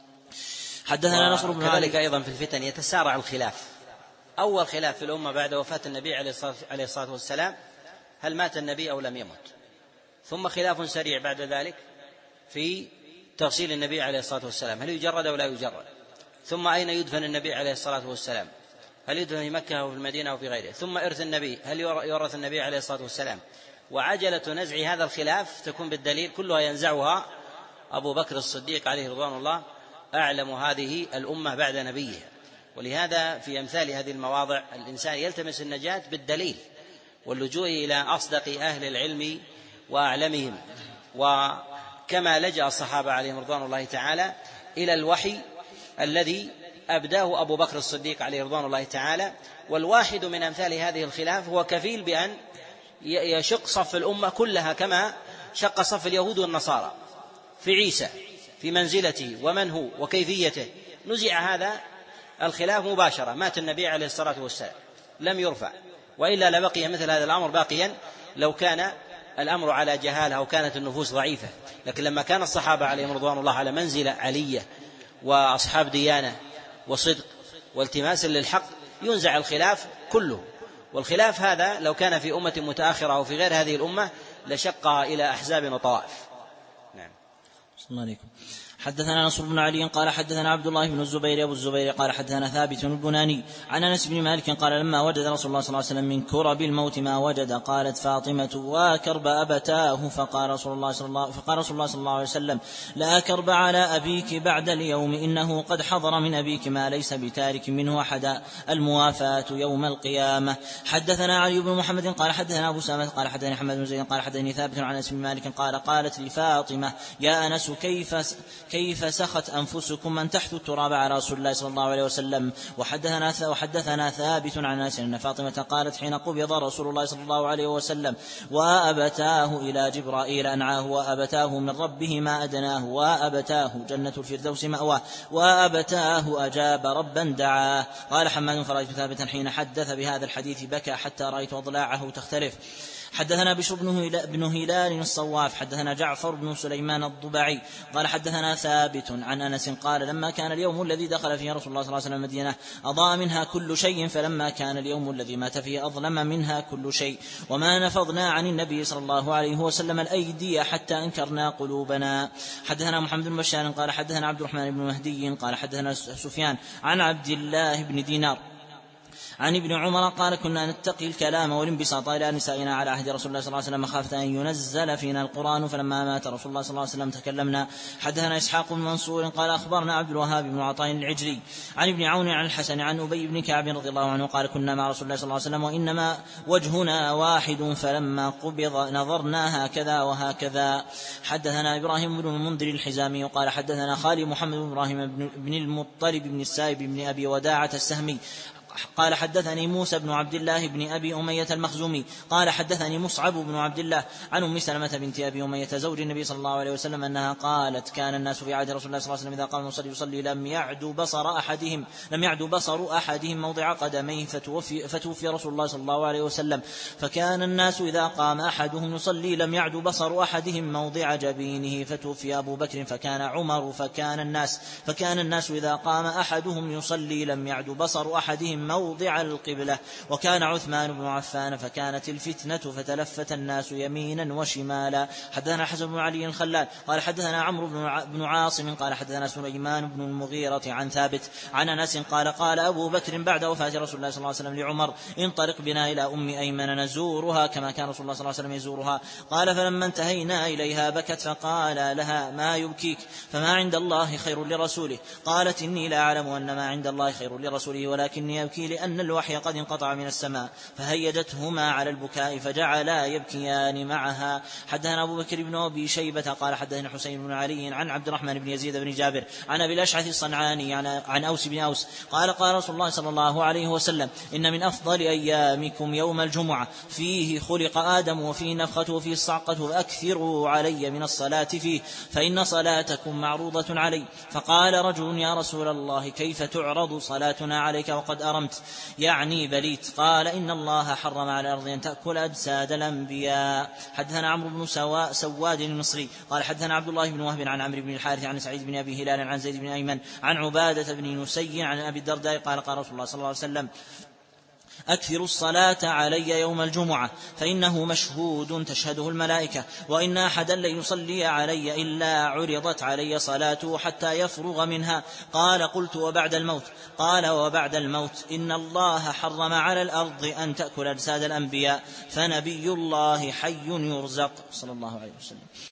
حدثنا نصر بن علي. كذلك أيضا في الفتن يتسارع الخلاف. أول خلاف في الأمة بعد وفاة النبي عليه الصلاة والسلام هل مات النبي أو لم يمت. ثم خلاف سريع بعد ذلك في تغسيل النبي عليه الصلاة والسلام هل يجرد أو لا يجرد. ثم أين يدفن النبي عليه الصلاة والسلام هل يدفن في مكة أو في المدينة أو في غيره؟ ثم إرث النبي، هل يورث النبي عليه الصلاة والسلام؟ وعجلة نزع هذا الخلاف تكون بالدليل، كلها ينزعها أبو بكر الصديق عليه رضوان الله، أعلم هذه الأمة بعد نبيها. ولهذا في أمثال هذه المواضع الإنسان يلتمس النجاة بالدليل واللجوء إلى أصدق أهل العلم وأعلمهم، وكما لجأ الصحابة عليهم رضوان الله تعالى إلى الوحي الذي أبداه أبو بكر الصديق عليه رضوان الله تعالى. والواحد من أمثال هذه الخلاف هو كفيل بأن يشق صف الأمة كلها كما شق صف اليهود والنصارى في عيسى، في منزلته ومن هو وكيفيته. نزع هذا الخلاف مباشرة، مات النبي عليه الصلاة والسلام لم يرفع، وإلا لبقي مثل هذا الأمر باقيا لو كان الأمر على جهالة أو كانت النفوس ضعيفة. لكن لما كان الصحابة عليهم رضوان الله على منزلة علية وأصحاب ديانة وصدق والتماس للحق ينزع الخلاف كله. والخلاف هذا لو كان في أمة متأخرة أو في غير هذه الأمة لشقها إلى أحزاب وطوائف. نعم. السلام عليكم. حدثنا نصر بن علي قال حدثنا عبد الله بن الزبير أبو الزبير قال حدثنا ثابت البناني عن أنس بن مالك قال لما وجد رسول الله صلى الله عليه وسلم من كرب الموت ما وجد قالت فاطمة وكرب أبتاه فقال رسول الله صلى الله فقال رسول الله صلى الله عليه وسلم لا كرب على أبيك بعد اليوم إنه قد حضر من أبيك ما ليس بتارك منه أحدا الموافاة يوم القيامة. حدثنا علي بن محمد قال حدثنا أبو سامة قال حدثني محمد بن زيد قال حدثني ثابت عن أنس بن مالك قال قالت لفاطمة يا أنس كيف كيف سخت أنفسكم من تحت التراب على رسول الله صلى الله عليه وسلم. وحدثنا وحدثنا ثابت عن أنس أن فاطمة قالت حين قبض رسول الله صلى الله عليه وسلم وأبتاه إلى جبرائيل أنعاه وأبتاه من ربه ما أدناه وأبتاه جنة الفردوس مأواه وأبتاه أجاب ربا دعاه. قال حماد فرأيت ثابتا حين حدث بهذا الحديث بكى حتى رأيت أضلاعه تختلف. حدثنا بشر بن هلال الصواف حدثنا جعفر بن سليمان الضبعي قال حدثنا ثابت عن أنس قال لما كان اليوم الذي دخل فيه رسول الله صلى الله عليه وسلم المدينة أضاء منها كل شيء فلما كان اليوم الذي مات فيه أظلم منها كل شيء وما نفضنا عن النبي صلى الله عليه وسلم الأيدي حتى أنكرنا قلوبنا. حدثنا محمد بن بشار قال حدثنا عبد الرحمن بن مهدي قال حدثنا سفيان عن عبد الله بن دينار عن ابن عمر قال كنا نتقي الكلام والانبساط إلى نسائنا على عهد رسول الله صلى الله عليه وسلم مخافة أن ينزل فينا القرآن فلما مات رسول الله صلى الله عليه وسلم تكلمنا. حدثنا إسحاق بن منصور قال أخبرنا عبد الوهاب بن عطاء العجلي عن ابن عون عن الحسن عن أبي بن كعب رضي الله عنه قال كنا مع رسول الله صلى الله عليه وسلم وإنما وجهنا واحد فلما قبض نظرنا هكذا وهكذا. حدثنا إبراهيم بن المنذر الحزامي قال حدثنا خالي محمد بن إبراهيم بن المطلب بن السائب بن أبي وداعة السهمي قال حدثني موسى بن عبد الله بن أبي أمية المخزومي قال حدثني مصعب بن عبد الله عن أم سلمة بنت أبي أمية زوج النبي صلى الله عليه وسلم أنها قالت كان الناس في عهد رسول الله صلى الله عليه وسلم إذا قام يصلي يصلي لم يعد بصر أحدهم لم يعد بصر أحدهم موضع قدميه فتوفي, فتوفي رسول الله صلى الله عليه وسلم فكان الناس إذا قام أحدهم يصلي لم يعد بصر أحدهم موضع جبينه فتوفي أبو بكر فكان عمر فكان الناس فكان الناس إذا قام أحدهم يصلي لم يعد بصر أحدهم موضع القبلة وكان عثمان بن عفان فكانت الفتنة فتلفت الناس يمينا وشمالا. حدثنا حسن بن علي الخلال قال حدثنا عمرو بن عاصم قال حدثنا سليمان بن المغيرة عن ثابت عن أنس قال قال أبو بكر بعد وفاة رسول الله صلى الله عليه وسلم لعمر انطلق بنا إلى أم أيمن نزورها كما كان رسول الله صلى الله عليه وسلم يزورها. قال فلما انتهينا إليها بكت فقال لها ما يبكيك فما عند الله خير لرسوله. قالت إني لا أعلم أن ما عند الله خير لرسوله ولكني يبكي لأن الوحي قد انقطع من السماء فهيجتهما على البكاء فجعلا يبكيان معها. حدثنا أبو بكر بن أبي شيبة قال حدثنا حسين بن علي عن عبد الرحمن بن يزيد بن جابر عن أبي الأشعث الصنعاني عن أوس بن أوس قال قال رسول الله صلى الله عليه وسلم إن من أفضل أيامكم يوم الجمعة فيه خلق آدم وفيه نفخته وفيه الصعقة وأكثروا علي من الصلاة فيه فإن صلاتكم معروضة علي. فقال رجل يا رسول الله كيف تعرض صلاتنا عليك وقد أرمت يعني بليت. قال إن الله حرم على الأرض أن تأكل أجساد الأنبياء. حدثنا عمرو بن سواد المصري قال حدثنا عبد الله بن وهب عن عمرو بن الحارث عن سعيد بن أبي هلال عن زيد بن أيمن عن عبادة بن نسي عن أبي الدرداء قال قال رسول الله صلى الله عليه وسلم أكثروا الصلاة علي يوم الجمعة فإنه مشهود تشهده الملائكة، وإن أحدا لن يصلي علي إلا عرضت علي صلاته حتى يفرغ منها. قال قلت وبعد الموت؟ قال وبعد الموت إن الله حرم على الأرض أن تأكل أجساد الأنبياء، فنبي الله حي يرزق صلى الله عليه وسلم.